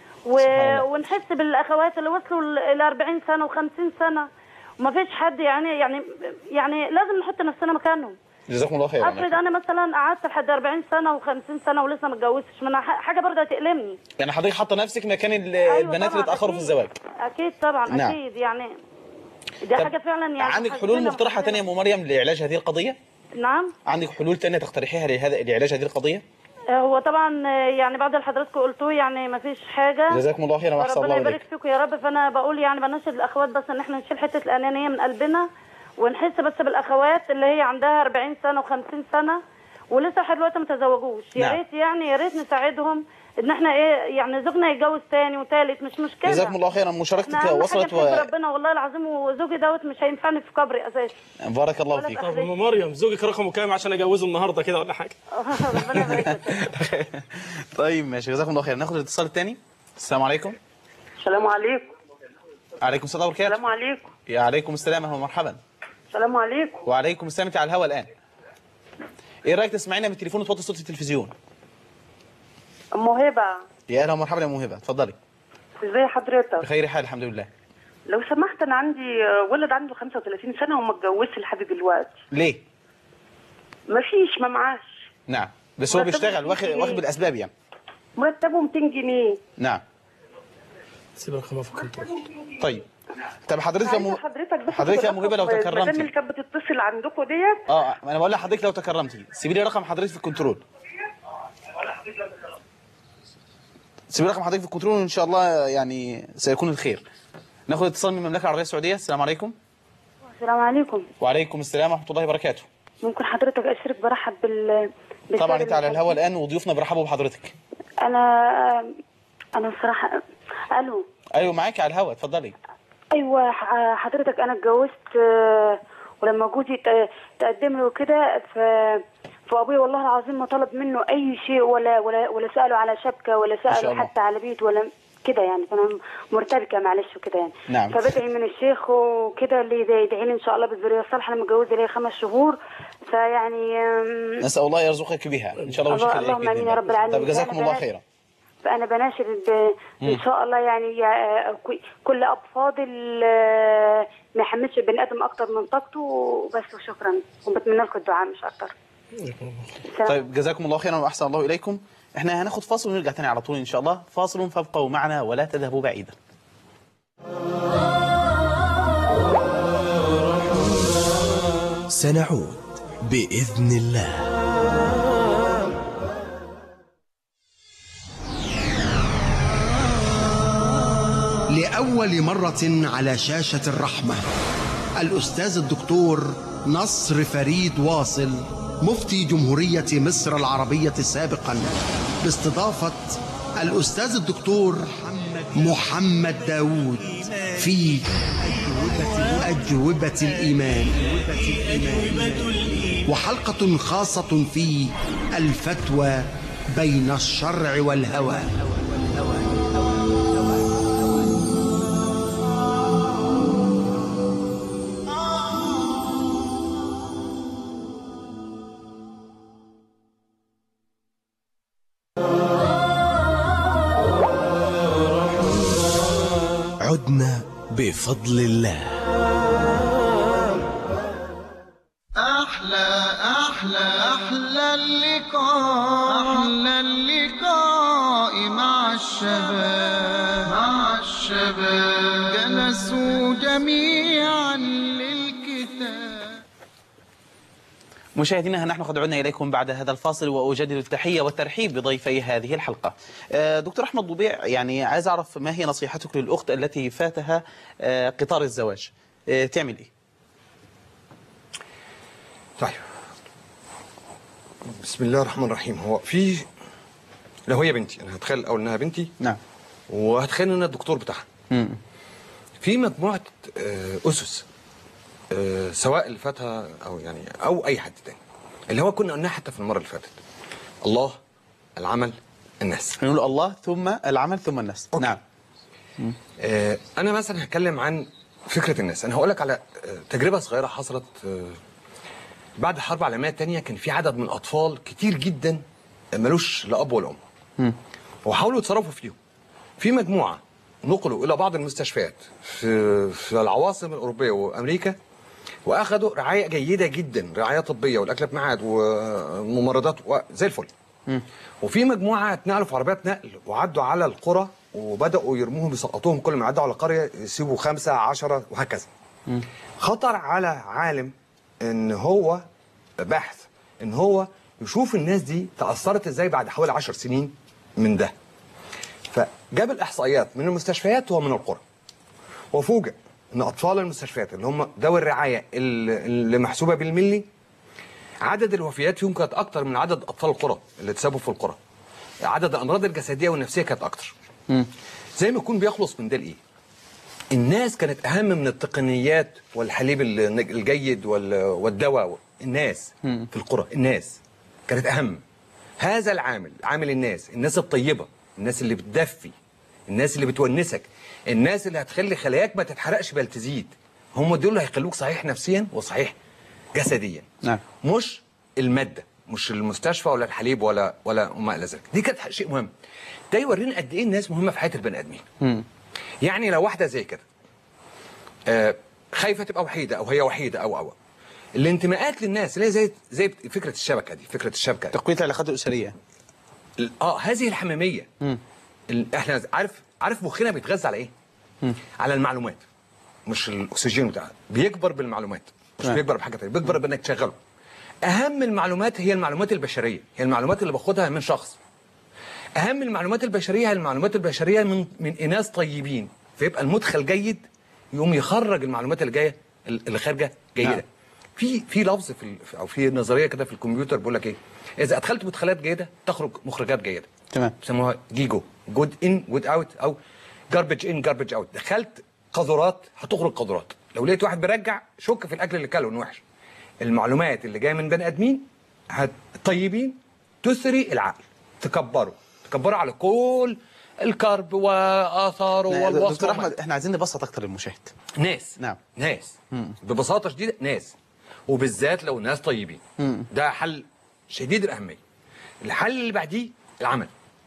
ونحس بالاخوات اللي وصلوا ل 40 سنه و50 سنه وما فيش حد يعني لازم نحط نفسنا مكانهم. جزاكم الله خيرا. افرض انا مثلا قعدت لحد 40 سنه و50 سنه ولسه ما اتجوزتش، ما حاجه برضه هتألمني. يعني حضرتك حاطه نفسك مكان أيوة البنات اللي اتاخروا في الزواج. اكيد طبعا. نعم. اكيد يعني دي حاجه فعلا يعني. عندك حلول مقترحه ثانيه يا ام مريم لعلاج هذه القضيه؟ نعم. عندك حلول ثانيه تقترحيها لعلاج هذه القضيه؟ هو طبعا يعني بعد اللي حضراتكم قلتوه يعني ما فيش حاجه. جزاكم الله خيرا واحسن الله اليك. ربنا يبارك فيكم يا رب. فانا بقول يعني بناشد الاخوات بس ان احنا نشيل حته الانانيه من قلبنا ونحس بس بالاخوات اللي هي عندها 40 سنه و50 سنه ولسه لحد دلوقتي ما تزوجوش. يا ريت يعني يا ريت نساعدهم ان احنا يعني زوجنا يتجوز ثاني وثالث مش مشكله. جزاكم الله خيرا. مشاركتك وصلت ربنا والله العظيم، وزوجي مش هينفعني في قبري اساسا. بارك الله فيك. طب ام مريم زوجك رقمه كام عشان اجوزه النهارده كده ولا حاجه؟ ربنا يبارك فيك. طيب ماشي، جزاكم الله خير. ناخد الاتصال الثاني. السلام عليكم. السلام عليكم. عليكم السلام ورحمه الله. السلام عليكم. وعليكم السلام اهلا ومرحبا. السلام عليكم. وعليكم السلام. انت على الهواء الان. ايه رايك تسمعينا من التليفون وتوطي صوت التلفزيون؟ ام هبه. يا اهلا ومرحبا يا ام هبه، اتفضلي. ازي حضرتك؟ بخير حال الحمد لله. لو سمحت انا عندي ولد عنده 35 سنه وما اتجوزش لحد دلوقتي. ليه؟ ما معاش. نعم، بس هو بيشتغل واخد بالاسباب يعني. مرتبه 200 جنيه. نعم. سيب رقمها في الكنترول. طيب حضرتك يا ام هبه لو تكرمتي. المدام اللي كانت بتتصل عندكم ديت. انا بقول لحضرتك لو تكرمتي سيبي لي رقم حضرتك في الكنترول. سيبي رقم حضرتك في الكنترول وان شاء الله يعني سيكون الخير. ناخد اتصال من المملكه العربيه السعوديه. السلام عليكم. السلام عليكم. وعليكم السلام ورحمه الله وبركاته. ممكن حضرتك اشترك برحب طبعا انت على الهواء الان وضيوفنا بيرحبوا بحضرتك. انا بصراحه. الو. ايوه معاكي على الهواء اتفضلي. ايوه حضرتك انا اتجوزت ولما جوزي تقدم له كده فابويا والله العظيم ما طلب منه اي شيء ولا ساله على شبكه ولا ساله حتى على بيت ولا كده يعني. فانا مرتبكه معلش وكده يعني. نعم. فبدعي من الشيخ وكده اللي يدعي لي ان شاء الله بالذريه الصالحه. انا متجوزه لي 5 شهور فيعني نسال الله يرزقك بها ان شاء الله ويشفي عليك. اللهم امين يا رب العالمين. طب جزاكم الله خيرا. فأنا بناشد إن شاء الله يعني كل أب فاضل ما يحملش البني آدم أكتر من طاقته وبس وشكرا. وبتمنى لكم الدعاء مش أكتر. طيب جزاكم الله خيرا وأحسن الله إليكم. إحنا هناخد فاصل ونرجع تاني على طول إن شاء الله. فاصل فابقوا معنا ولا تذهبوا بعيدا. سنعود بإذن الله. لأول مرة على شاشة الرحمة الأستاذ الدكتور نصر فريد واصل مفتي جمهورية مصر العربية سابقا باستضافة الأستاذ الدكتور محمد داود في أجوبة الإيمان، وحلقة خاصة في الفتوى بين الشرع والهوى. عدنا بفضل الله. أحلى اللقاء مع الشباب جلسوا جميعا للكتاب. مشاهدينا نحن قد عدنا إليكم بعد هذا الفاصل وأجدد التحية والترحيب بضيفي هذه الحلقة. دكتور أحمد ضبيع، يعني عايز أعرف ما هي نصيحتك للأخت التي فاتها قطار الزواج، تعمل إيه؟ طيب بسم الله الرحمن الرحيم. هو لو هي بنتي، أنا هتخيل الأول إنها بنتي. نعم. وهتخيل إن أنا الدكتور بتاعها. في مجموعه اسس سواء اللي فاتها او اي حد تاني، اللي هو كنا قلناها حتى في المره اللي فاتت: الله، العمل، الناس. نقول الله ثم العمل ثم الناس. أوكي. نعم. انا مثلا هتكلم عن فكره الناس. انا هقول لك على تجربه صغيره حصلت بعد الحرب العالميه الثانيه. كان في عدد من الاطفال كتير جدا ملوش لا اب ولا ام، وحاولوا يتصرفوا فيهم. في مجموعه نقلوا الى بعض المستشفيات في العواصم الاوروبيه وامريكا، واخذوا رعايه جيده جدا، رعايه طبيه والاكل بميعاد وممرضات زي الفل. وفي مجموعه اتنقلوا في عربيات نقل وعدوا على القرى وبداوا يرموهم يسقطوهم، كل ما يعدوا على قريه يسيبوا 5 10 وهكذا. خطر على عالم ان هو باحث ان هو يشوف الناس دي تاثرت ازاي بعد حوالي 10 سنين من ده. فجاب الاحصائيات من المستشفيات ومن القرى، وفوجئ ان اطفال المستشفيات اللي هم ذوي الرعايه اللي محسوبه بالملي، عدد الوفيات فيهم كانت اكتر من عدد اطفال القرى اللي اتسابوا في القرى. عدد الامراض الجسديه والنفسيه كانت اكتر. زي ما يكون بيخلص من ده الايه؟ الناس كانت اهم من التقنيات والحليب الجيد والدواء. الناس في القرى، الناس كانت اهم. هذا العامل، عامل الناس الطيبه، الناس اللي بتدفي، الناس اللي بتونسك، الناس اللي هتخلي خلاياك ما تتحرقش بل تزيد، هم دول اللي هيخلوك صحيح نفسيا وصحيح جسديا. نعم. مش الماده، مش المستشفى ولا الحليب ولا ما الى ذلك. دي كانت شيء مهم. ده يورينا قد ايه الناس مهمه في حياه البني ادمين. يعني لو واحده زي كده خايفه تبقى وحيده او هي وحيده او الانتماءات للناس اللي هي زي فكره الشبكه دي، تقويه العلاقات الاسريه. هذه الحميميه. احنا عارف مخنا بيتغذى على ايه؟ على المعلومات، مش الاكسجين بتاعها. بيكبر بالمعلومات، مش بيكبر بحاجه ثانيه، بيكبر بانك تشغله. اهم المعلومات هي المعلومات البشريه، هي المعلومات اللي باخدها من شخص. اهم المعلومات البشريه هي المعلومات البشريه من اناس طيبين، فيبقى المدخل جيد يقوم يخرج المعلومات اللي جايه اللي خارجه جيده. نعم. في لفظ او في نظريه كده في الكمبيوتر بيقول لك ايه؟ اذا ادخلت مدخلات جيده تخرج مخرجات جيده. تمام. بيسموها جيجو، جود ان جود اوت، او جاربج ان جاربج اوت. دخلت قذرات هتخرج قذرات. لو لقيت واحد بيرجع شك في الاكل اللي كله انه وحش. المعلومات اللي جايه من بني ادمين طيبين تثري العقل، تكبره على كل الكرب واثاره والوصف. دكتور احمد، احنا عايزين نبسط اكتر للمشاهد. ناس. نعم. ناس. ببساطه شديده ناس، وبالذات لو ناس طيبين. ده حل شديد الاهميه. الحل اللي بعديه العمل.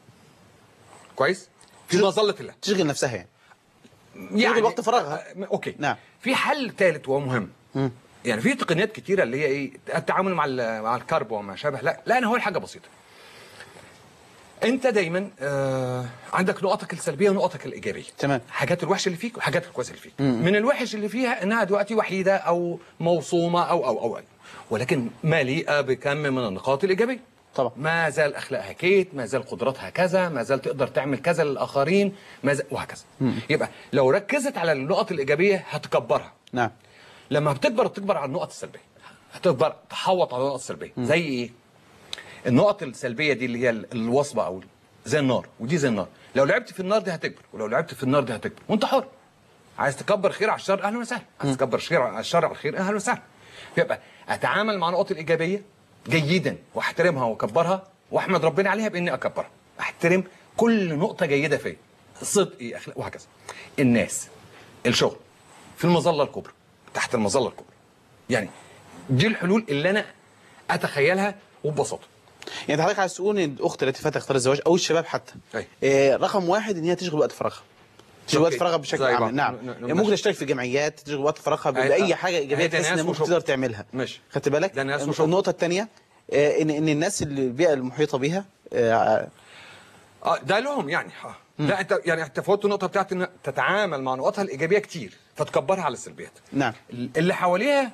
كويس؟ في مظله الله. تشغل نفسها يعني وقت فراغها. اوكي. نعم. في حل ثالث وهو مهم. يعني في تقنيات كتيره اللي هي ايه؟ التعامل مع الكرب وما شابه. لا انا هقول حاجه بسيطه. انت دايما عندك نقطك السلبيه ونقطك الايجابيه. تمام. حاجات الوحش اللي فيك وحاجات الكويسه اللي فيك. من الوحش اللي فيها انها دلوقتي وحيده او موصومه او ولكن مليئه بكم من النقاط الايجابيه. طبعا. ما زال اخلاقها كيت، ما زال قدراتها كذا، ما زال تقدر تعمل كذا للاخرين، ما زال وهكذا. يبقى لو ركزت على النقط الايجابيه هتكبرها. نعم. لما بتكبر على النقط السلبيه، هتكبر تحوط على النقط السلبيه. زي ايه؟ النقط السلبيه دي اللي هي الوصبه او زي النار، ودي زي النار. لو لعبت في النار دي هتكبر، ولو لعبت في النار دي هتكبر، وانت حر. عايز تكبر خير على الشر اهلا وسهلا، عايز تكبر خير على الشر على الخير اهلا وسهلا. يبقى اتعامل مع النقط الايجابيه جيدا واحترمها واكبرها واحمد ربنا عليها باني اكبرها. احترم كل نقطه جيده فيا، صدقي، اخلاق وهكذا. الناس، الشغل، في المظله الكبرى، تحت المظله الكبرى. يعني دي الحلول اللي انا اتخيلها وببساطه. يعني حضرتك عايز تقول ان الاخت التي فاتت تختار الزواج او الشباب حتى رقم واحد ان هي تشغل وقت فراغها. تشغل وقت فراغها بشكل عام. نعم. يعني ممكن تشترك في جمعيات، تشغل وقت فراغها باي حاجه ايجابيه تحس انها ممكن تقدر تعملها. ماشي. خدت بالك؟ النقطه الثانيه ان الناس اللي البيئه المحيطه بها ده لهم يعني لا انت فوت النقطه بتاعت ان تتعامل مع نقاطها الايجابيه كتير فتكبرها على السلبيات. نعم. اللي حواليها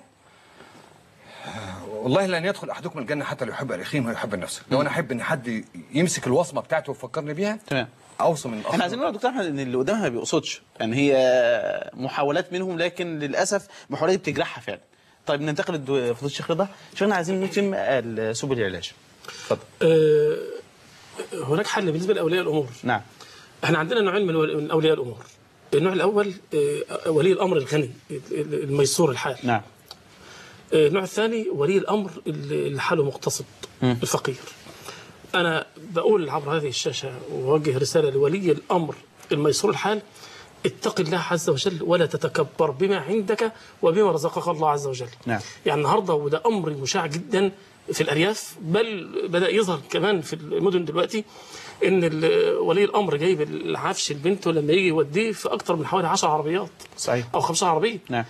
والله لن يدخل احدكم الجنه حتى لو يحب الاخيه ما يحب نفسه. لو انا احب ان حد يمسك الوصمه بتاعته ويفكرني بيها تمام اوصم من الاخر. احنا عايزين نقول يا دكتور احمد ان اللي قدامها ما بيقصدش، يعني هي محاولات منهم لكن للاسف محاولات بتجرحها فعلا. طيب ننتقل لفضيله الشيخ رضا، شفنا عايزين نتم سبل العلاج. اتفضل. هناك حل بالنسبه لاولياء الامور. نعم. احنا عندنا نوعين من اولياء الامور. النوع الاول ولي الامر الغني الميسور الحال. نعم. النوع الثاني ولي الامر اللي حاله مقتصد الفقير. انا بقول عبر هذه الشاشه ووجه رساله لولي الامر الميسور الحال: اتق الله عز وجل ولا تتكبر بما عندك وبما رزقك الله عز وجل. نعم. يعني النهارده وده امر مشاع جدا في الارياف، بل بدا يظهر كمان في المدن دلوقتي، ان ولي الامر جايب العفش لبنته لما يجي يوديه في اكثر من حوالي 10 عربيات. صحيح. او 15 عربيه. نعم.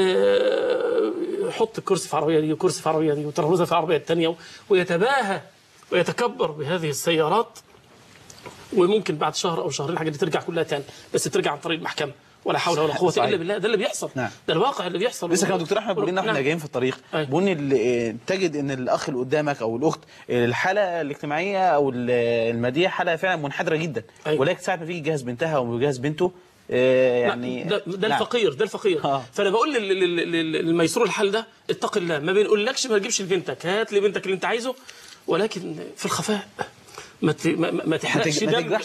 يحط الكرسي في العربيه دي وكرسي في العربيه دي وترابيزه في العربيه الثانيه، ويتباهى ويتكبر بهذه السيارات. وممكن بعد شهر او شهرين الحاجه دي ترجع كلها تاني، بس ترجع عن طريق المحكمه. ولا حول ولا قوه الا بالله. ده اللي بيحصل. نعم. ده الواقع اللي بيحصل. لسه كان دكتور احمد بيقول لنا احنا جايين في الطريق، بيقول تجد ان الاخ اللي قدامك او الاخت الحاله الاجتماعيه او الماديه حاله فعلا منحدره جدا. ولكن ساعه ما تيجي تجهز بنتها او يجهز بنته يعني ده الفقير. ده الفقير. فانا بقول للميسور الحال ده: اتق الله. ما بنقولكش ما تجيبش لبنتك، هات لبنتك اللي انت عايزه، ولكن في الخفاء. ما تحرقش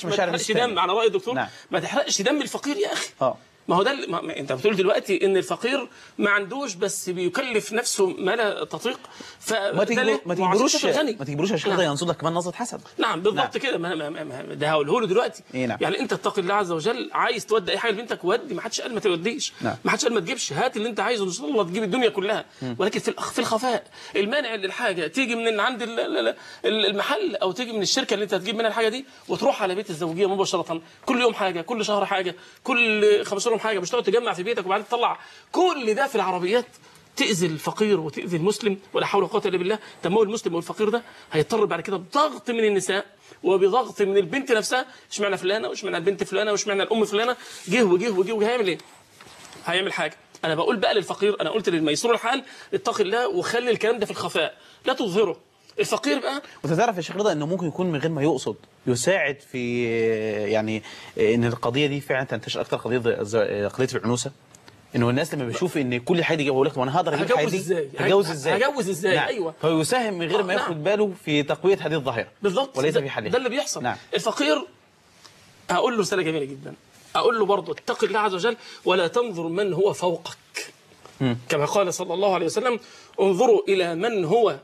دم على رأي الدكتور. نعم. ما تحرقش دم الفقير يا اخي. ما هو ده انت بتقول دلوقتي ان الفقير ما عندوش بس بيكلف نفسه ما لا تطيق. ما تجبروش يا شيخ، ده ينصب لك كمان نظره حسد. نعم بالضبط كده. ده هقوله له دلوقتي. نعم. يعني انت اتقي الله عز وجل، عايز تودي اي حاجه لبنتك ودي، ما حدش قال ما توديش. نعم. ما حدش قال ما تجيبش، هات اللي انت عايزه ان شاء الله تجيب الدنيا كلها. ولكن في الخفاء. المانع للحاجه تيجي من عند المحل او تيجي من الشركه اللي انت هتجيب منها الحاجه دي وتروح على بيت الزوجيه مباشره، كل يوم حاجه، كل شهر حاجه، كل 15 يوم حاجه، مش تقعد تجمع في بيتك وبعدين تطلع كل ده في العربيات. تأذي الفقير وتأذي المسلم، ولا حول ولا قوه الا بالله. طب المسلم والفقير ده هيضطر بعد كده بضغط من النساء وبضغط من البنت نفسها. اشمعنى فلانه واشمعنى البنت فلانه واشمعنى الام فلانه، جه هيعمل ايه؟ هيعمل حاجه. انا بقول بقى للفقير، انا قلت للميسور الحال: اتق الله وخلي الكلام ده في الخفاء، لا تظهره. الفقير بقى وتعرف يا شيخ رضا انه ممكن يكون من غير ما يقصد يساعد في يعني ان القضيه دي فعلا تنتشر اكثر، قضيه العنوسه. انه الناس لما بيشوف ان كل حد يقول لك وانا هقدر اجيب حاجه دي هجوز ازاي. نعم. ايوه. فيساهم من غير ما ياخد باله في تقويه هذه الظاهره بالضبط، وليس في حلها. ده اللي بيحصل. نعم. الفقير هقول له رساله جميله جدا، اقول له برضه: اتق الله عز وجل ولا تنظر من هو فوقك. كما قال صلى الله عليه وسلم: انظروا الى من هو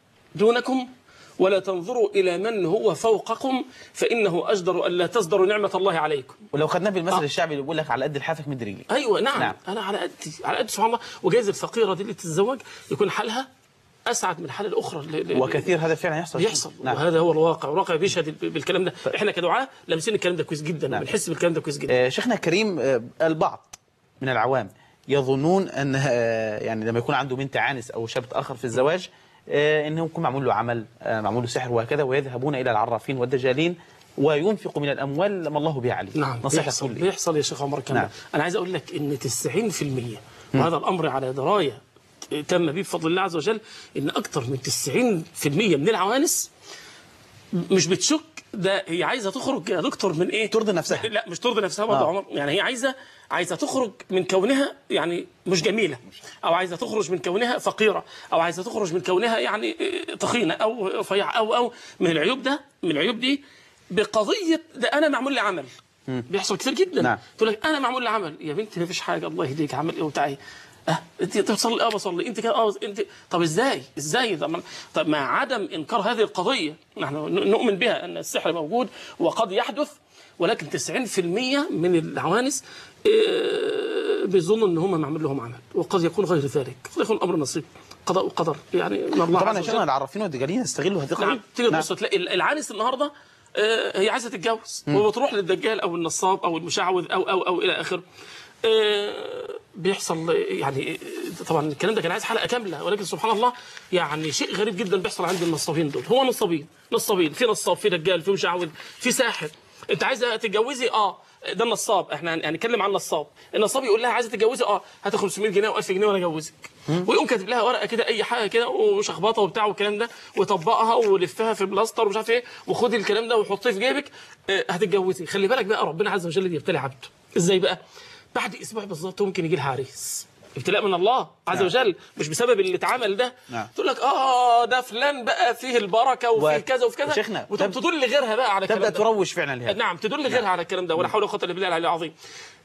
دونكم ولا تنظروا إلى من هو فوقكم فإنه أجدر أن لا تصدروا نعمة الله عليكم. ولو خدناه بالمثل الشعبي اللي بيقول لك على قد لحافك مد رجليك. أيوة نعم. أنا على قد سبحان الله. وجايز الفقيرة دي اللي تتزوج يكون حالها أسعد من حال الأخرى. وكثير هذا فعلا يحصل. نعم. وهذا هو الواقع، والواقع بيشهد بالكلام ده. إحنا كدعاة لامسين الكلام ده كويس جدا. نعم. بنحس بالكلام ده كويس جدا. شيخنا الكريم، البعض من العوام يظنون أن يعني لما يكون عنده بنت عانس أو شاب آخر في الزواج انه يكون معمول له عمل، معمول له سحر وهكذا، ويذهبون الى العرافين والدجالين وينفق من الاموال ما الله به عليه. نعم. بيحصل يا شيخ عمر كمان. نعم. انا عايز اقول لك ان 90% وهذا الامر على درايه تم به بفضل الله عز وجل، ان اكثر من 90% من العوانس مش بتشك ده هي عايزه تخرج يا دكتور من ايه؟ ترضي نفسها. لا مش ترضي نفسها برضه عمر، يعني هي عايزه تخرج من كونها يعني مش جميله، او عايزه تخرج من كونها فقيره، او عايزه تخرج من كونها يعني تخينه او رفيعه او من العيوب دي بقضيه ده انا معمول لي عمل. بيحصل كتير جدا. نعم. تقول لك انا معمول لي عمل. يا بنتي ما فيش حاجه، الله يهديك، عمل ايه وبتاع ايه؟ انت بتصلي؟ بصلي. انت كده؟ انت. طب ازاي طب مع عدم انكار هذه القضيه، نحن نؤمن بها ان السحر موجود وقد يحدث، ولكن 90% من العوانس بيظنوا ان هم معمول لهم عمل، وقد يكون غير ذلك، قد يكون الامر نصيب، قضاء وقدر يعني من الله. طبعا عشان العرافين والدجالين يستغلوا هذه القضيه. نعم. تيجي تبص تلاقي العانس النهارده هي عايزه تتجوز وبتروح للدجال او النصاب او المشعوذ او الى اخره. بيحصل يعني طبعا الكلام ده كان عايز حلقه كامله، ولكن سبحان الله يعني شيء غريب جدا بيحصل عند النصابين دول. هو نصابين، في نصاب، في دجال، في مشعوذ، في ساحر. انت عايزه تتجوزي؟ ده النصاب. احنا هنتكلم عن النصاب يقول لها عايزه تتجوزي؟ هات 500 جنيه و1000 جنيه وانا اجوزك. ويقوم كاتب لها ورقه كده اي حاجه كده وشخبطه وبتاع والكلام ده، وطبقها ولفها في بلاستر ومش عارف ايه، وخدي الكلام ده وحطيه في جيبك هتتجوزي. خلي بالك بقى ربنا عز وجل بيبتلي عبده ازاي بقى؟ بعد اسبوع بالظبط ممكن يجي لها عريس، ابتلاء من الله عز وجل، مش بسبب اللي اتعمل ده. تقول لك ده فلان بقى فيه البركه وفيه كذا وفي كذا، وتدل غيرها بقى على الكلام ده، تبدا تروج فعلا لهذا. نعم، تدل غيرها على الكلام ده، ولا حول ولا قوه الا بالله العلي العظيم.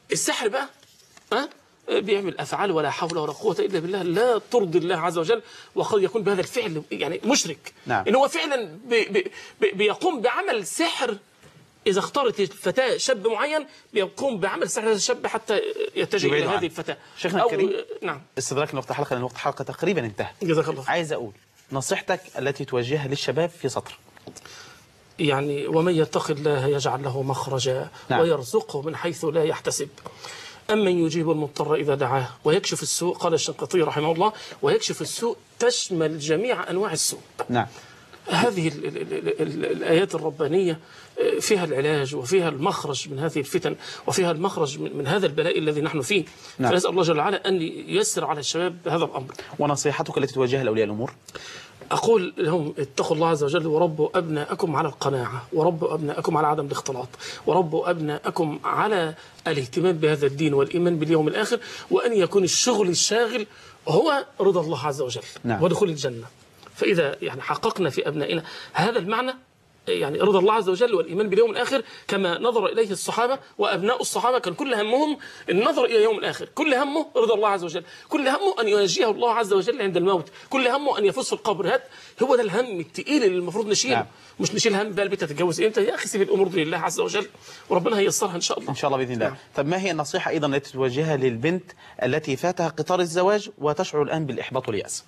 السحر بقى بيعمل افعال ولا حول ولا قوه الا بالله لا ترضي الله عز وجل، وقد يكون بهذا الفعل يعني مشرك. نعم. ان هو فعلا بيقوم بعمل سحر. اذا اختارت الفتاه شاب معين بيقوم بعمل سحر هذا الشاب حتى يتجه الى هذه الفتاه. شيخنا الكريم، نعم، استدراك لوقت الحلقه لان وقت الحلقه تقريبا انتهى. جزاك الله. عايز اقول نصيحتك التي توجهها للشباب في سطر. يعني ومن يتق الله يجعل له مخرجا ويرزقه من حيث لا يحتسب. أمن يجيب المضطر إذا دعاه ويكشف السوء. قال الشنقيطي رحمه الله: ويكشف السوء تشمل جميع أنواع السوء. نعم. هذه الآيات الربانية فيها العلاج وفيها المخرج من هذه الفتن وفيها المخرج من هذا البلاء الذي نحن فيه. نعم. فنسأل الله جل وعلا أن ييسر على الشباب هذا الأمر. ونصيحتك التي توجهها لأولياء الأمور؟ أقول لهم: اتقوا الله عز وجل وربوا أبناءكم على القناعة، وربوا أبناءكم على عدم الاختلاط، وربوا أبناءكم على الاهتمام بهذا الدين والإيمان باليوم الآخر، وأن يكون الشغل الشاغل هو رضا الله عز وجل. نعم. ودخول الجنة. فإذا يعني حققنا في أبنائنا هذا المعنى، يعني رضا الله عز وجل والإيمان باليوم الآخر كما نظر إليه الصحابة، وأبناء الصحابة كان كل همهم النظر إلى يوم الآخر، كل همه رضا الله عز وجل، كل همه أن ينجيه الله عز وجل عند الموت، كل همه أن يفوز في القبر. هو ده الهم الثقيل اللي المفروض نشيله. نعم. مش نشيل هم بقى البيت هتتجوز امتى. يا أخي سيب الأمور دي لله عز وجل وربنا هييسرها إن شاء الله. إن شاء الله بإذن الله. نعم. طب ما هي النصيحة أيضا التي توجهها للبنت التي فاتها قطار الزواج وتشعر الآن بالإحباط واليأس؟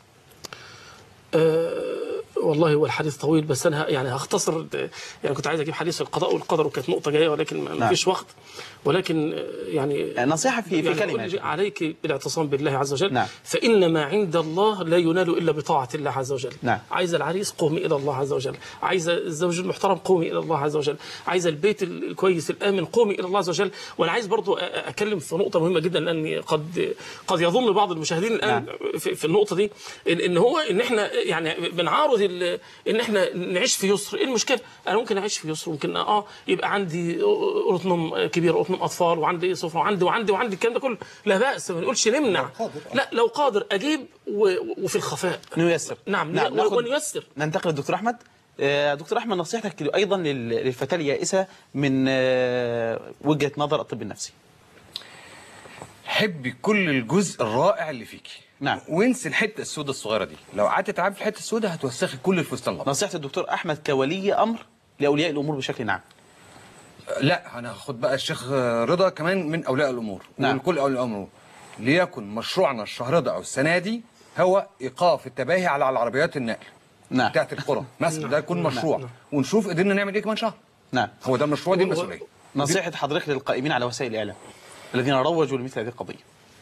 والله هو الحديث طويل، بس انا يعني هختصر. يعني كنت عايز اجيب حديث القضاء والقدر وكانت نقطه جايه، ولكن ما فيش وقت. ولكن يعني نصيحه في يعني كلمه: عليك بالاعتصام بالله عز وجل. نعم. فان ما عند الله لا ينال الا بطاعه الله عز وجل. نعم. عايز العريس قومي الى الله عز وجل، عايز الزوج المحترم قومي الى الله عز وجل، عايز البيت الكويس الامن قومي الى الله عز وجل. وانا عايز برضو اتكلم في نقطه مهمه جدا، لان قد يظن بعض المشاهدين الان في النقطه دي ان احنا يعني بنعارض ان احنا نعيش في يسر. ايه المشكله؟ انا ممكن اعيش في يسر، ممكن يبقى عندي اوضه نوم كبيره، اوضه نوم اطفال، وعندي سفره، وعندي الكلام ده كله، لا باس، ما نقولش نمنع. لا، لو قادر اجيب وفي الخفاء نيسر. نعم. ونيسر. ننتقل للدكتور احمد. دكتور احمد، نصيحتك ايضا للفتاه اليائسه من وجهه نظر الطب النفسي. حبي كل الجزء الرائع اللي فيكي. نعم. وانسي الحته السوداء الصغيره دي، لو قعدت تلعبي في الحته السوداء هتوسخي كل الفستان الابيض. نصيحه الدكتور احمد كولي امر لاولياء الامور بشكل عام. لا، انا هاخد بقى الشيخ رضا كمان من اولياء الامور. نعم. وكل اولياء الامور ليكن مشروعنا الشهر ده او السنه دي هو ايقاف التباهي على العربيات النقل. نعم. بتاعت القرى مثلا. ده يكون مشروع. نعم. ونشوف قدرنا نعمل ايه كمان شهر. نعم. هو ده المشروع، دي المسؤوليه. نصيحه حضرتك للقائمين على وسائل الاعلام الذين روجوا لمثل هذه القضيه.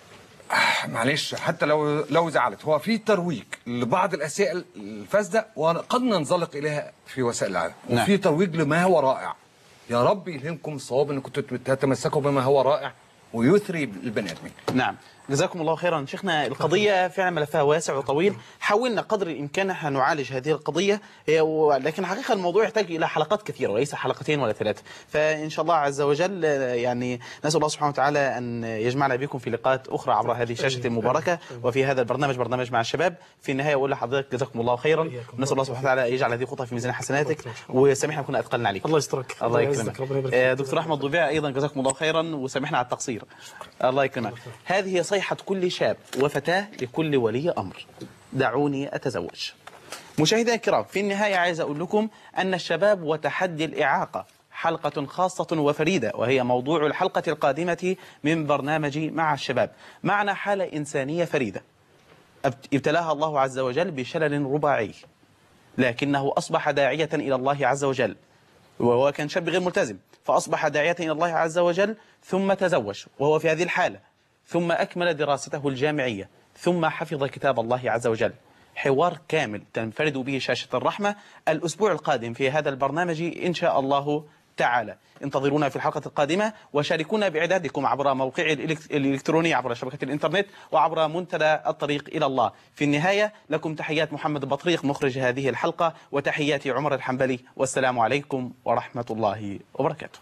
معلش، حتى لو زعلت، هو في ترويج لبعض الاشياء الفاسده وقد ننزلق اليها في وسائل العالم. نعم. وفي ترويج لما هو رائع. يا رب يلهمكم الصواب انكم تتمسكوا بما هو رائع ويثري البني ادمين. نعم. جزاكم الله خيرا. شيخنا، القضية فعلا ملفها واسع وطويل، حاولنا قدر الإمكان أن نعالج هذه القضية، لكن حقيقة الموضوع يحتاج إلى حلقات كثيرة وليس حلقتين ولا ثلاثة. فإن شاء الله عز وجل يعني نسأل الله سبحانه وتعالى أن يجمعنا بكم في لقاءات أخرى عبر هذه الشاشة المباركة وفي هذا البرنامج، برنامج مع الشباب. في النهاية أقول لحضرتك جزاكم الله خيرا، ونسأل الله سبحانه وتعالى يجعل هذه خطة في ميزان حسناتك، وسامحنا كنا أثقلنا عليك. الله يسترك. الله يكرمك. دكتور أحمد ضبيع أيضا جزاكم الله خيرا، وسامحنا على التقصير. الله يكرمك. هذه صيحة كل شاب وفتاة لكل ولي أمر: دعوني أتزوج. مشاهدينا الكرام، في النهاية عايز أقول لكم أن الشباب وتحدي الإعاقة حلقة خاصة وفريدة، وهي موضوع الحلقة القادمة من برنامجي مع الشباب. معنا حالة إنسانية فريدة ابتلاها الله عز وجل بشلل رباعي، لكنه أصبح داعية إلى الله عز وجل، وهو كان شاب غير ملتزم، فأصبح داعية إلى الله عز وجل، ثم تزوج وهو في هذه الحالة، ثم أكمل دراسته الجامعية، ثم حفظ كتاب الله عز وجل. حوار كامل تنفرد به شاشة الرحمة الأسبوع القادم في هذا البرنامج إن شاء الله تعالى. انتظرونا في الحلقة القادمة، وشاركونا بإعدادكم عبر موقعي الإلكتروني عبر شبكة الإنترنت وعبر منتدى الطريق إلى الله. في النهاية لكم تحيات محمد بطريق مخرج هذه الحلقة، وتحياتي عمر الحنبلي، والسلام عليكم ورحمة الله وبركاته.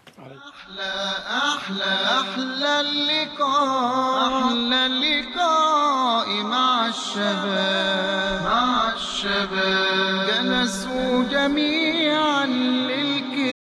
أحلى اللقاء مع الشباب جلسوا جميعا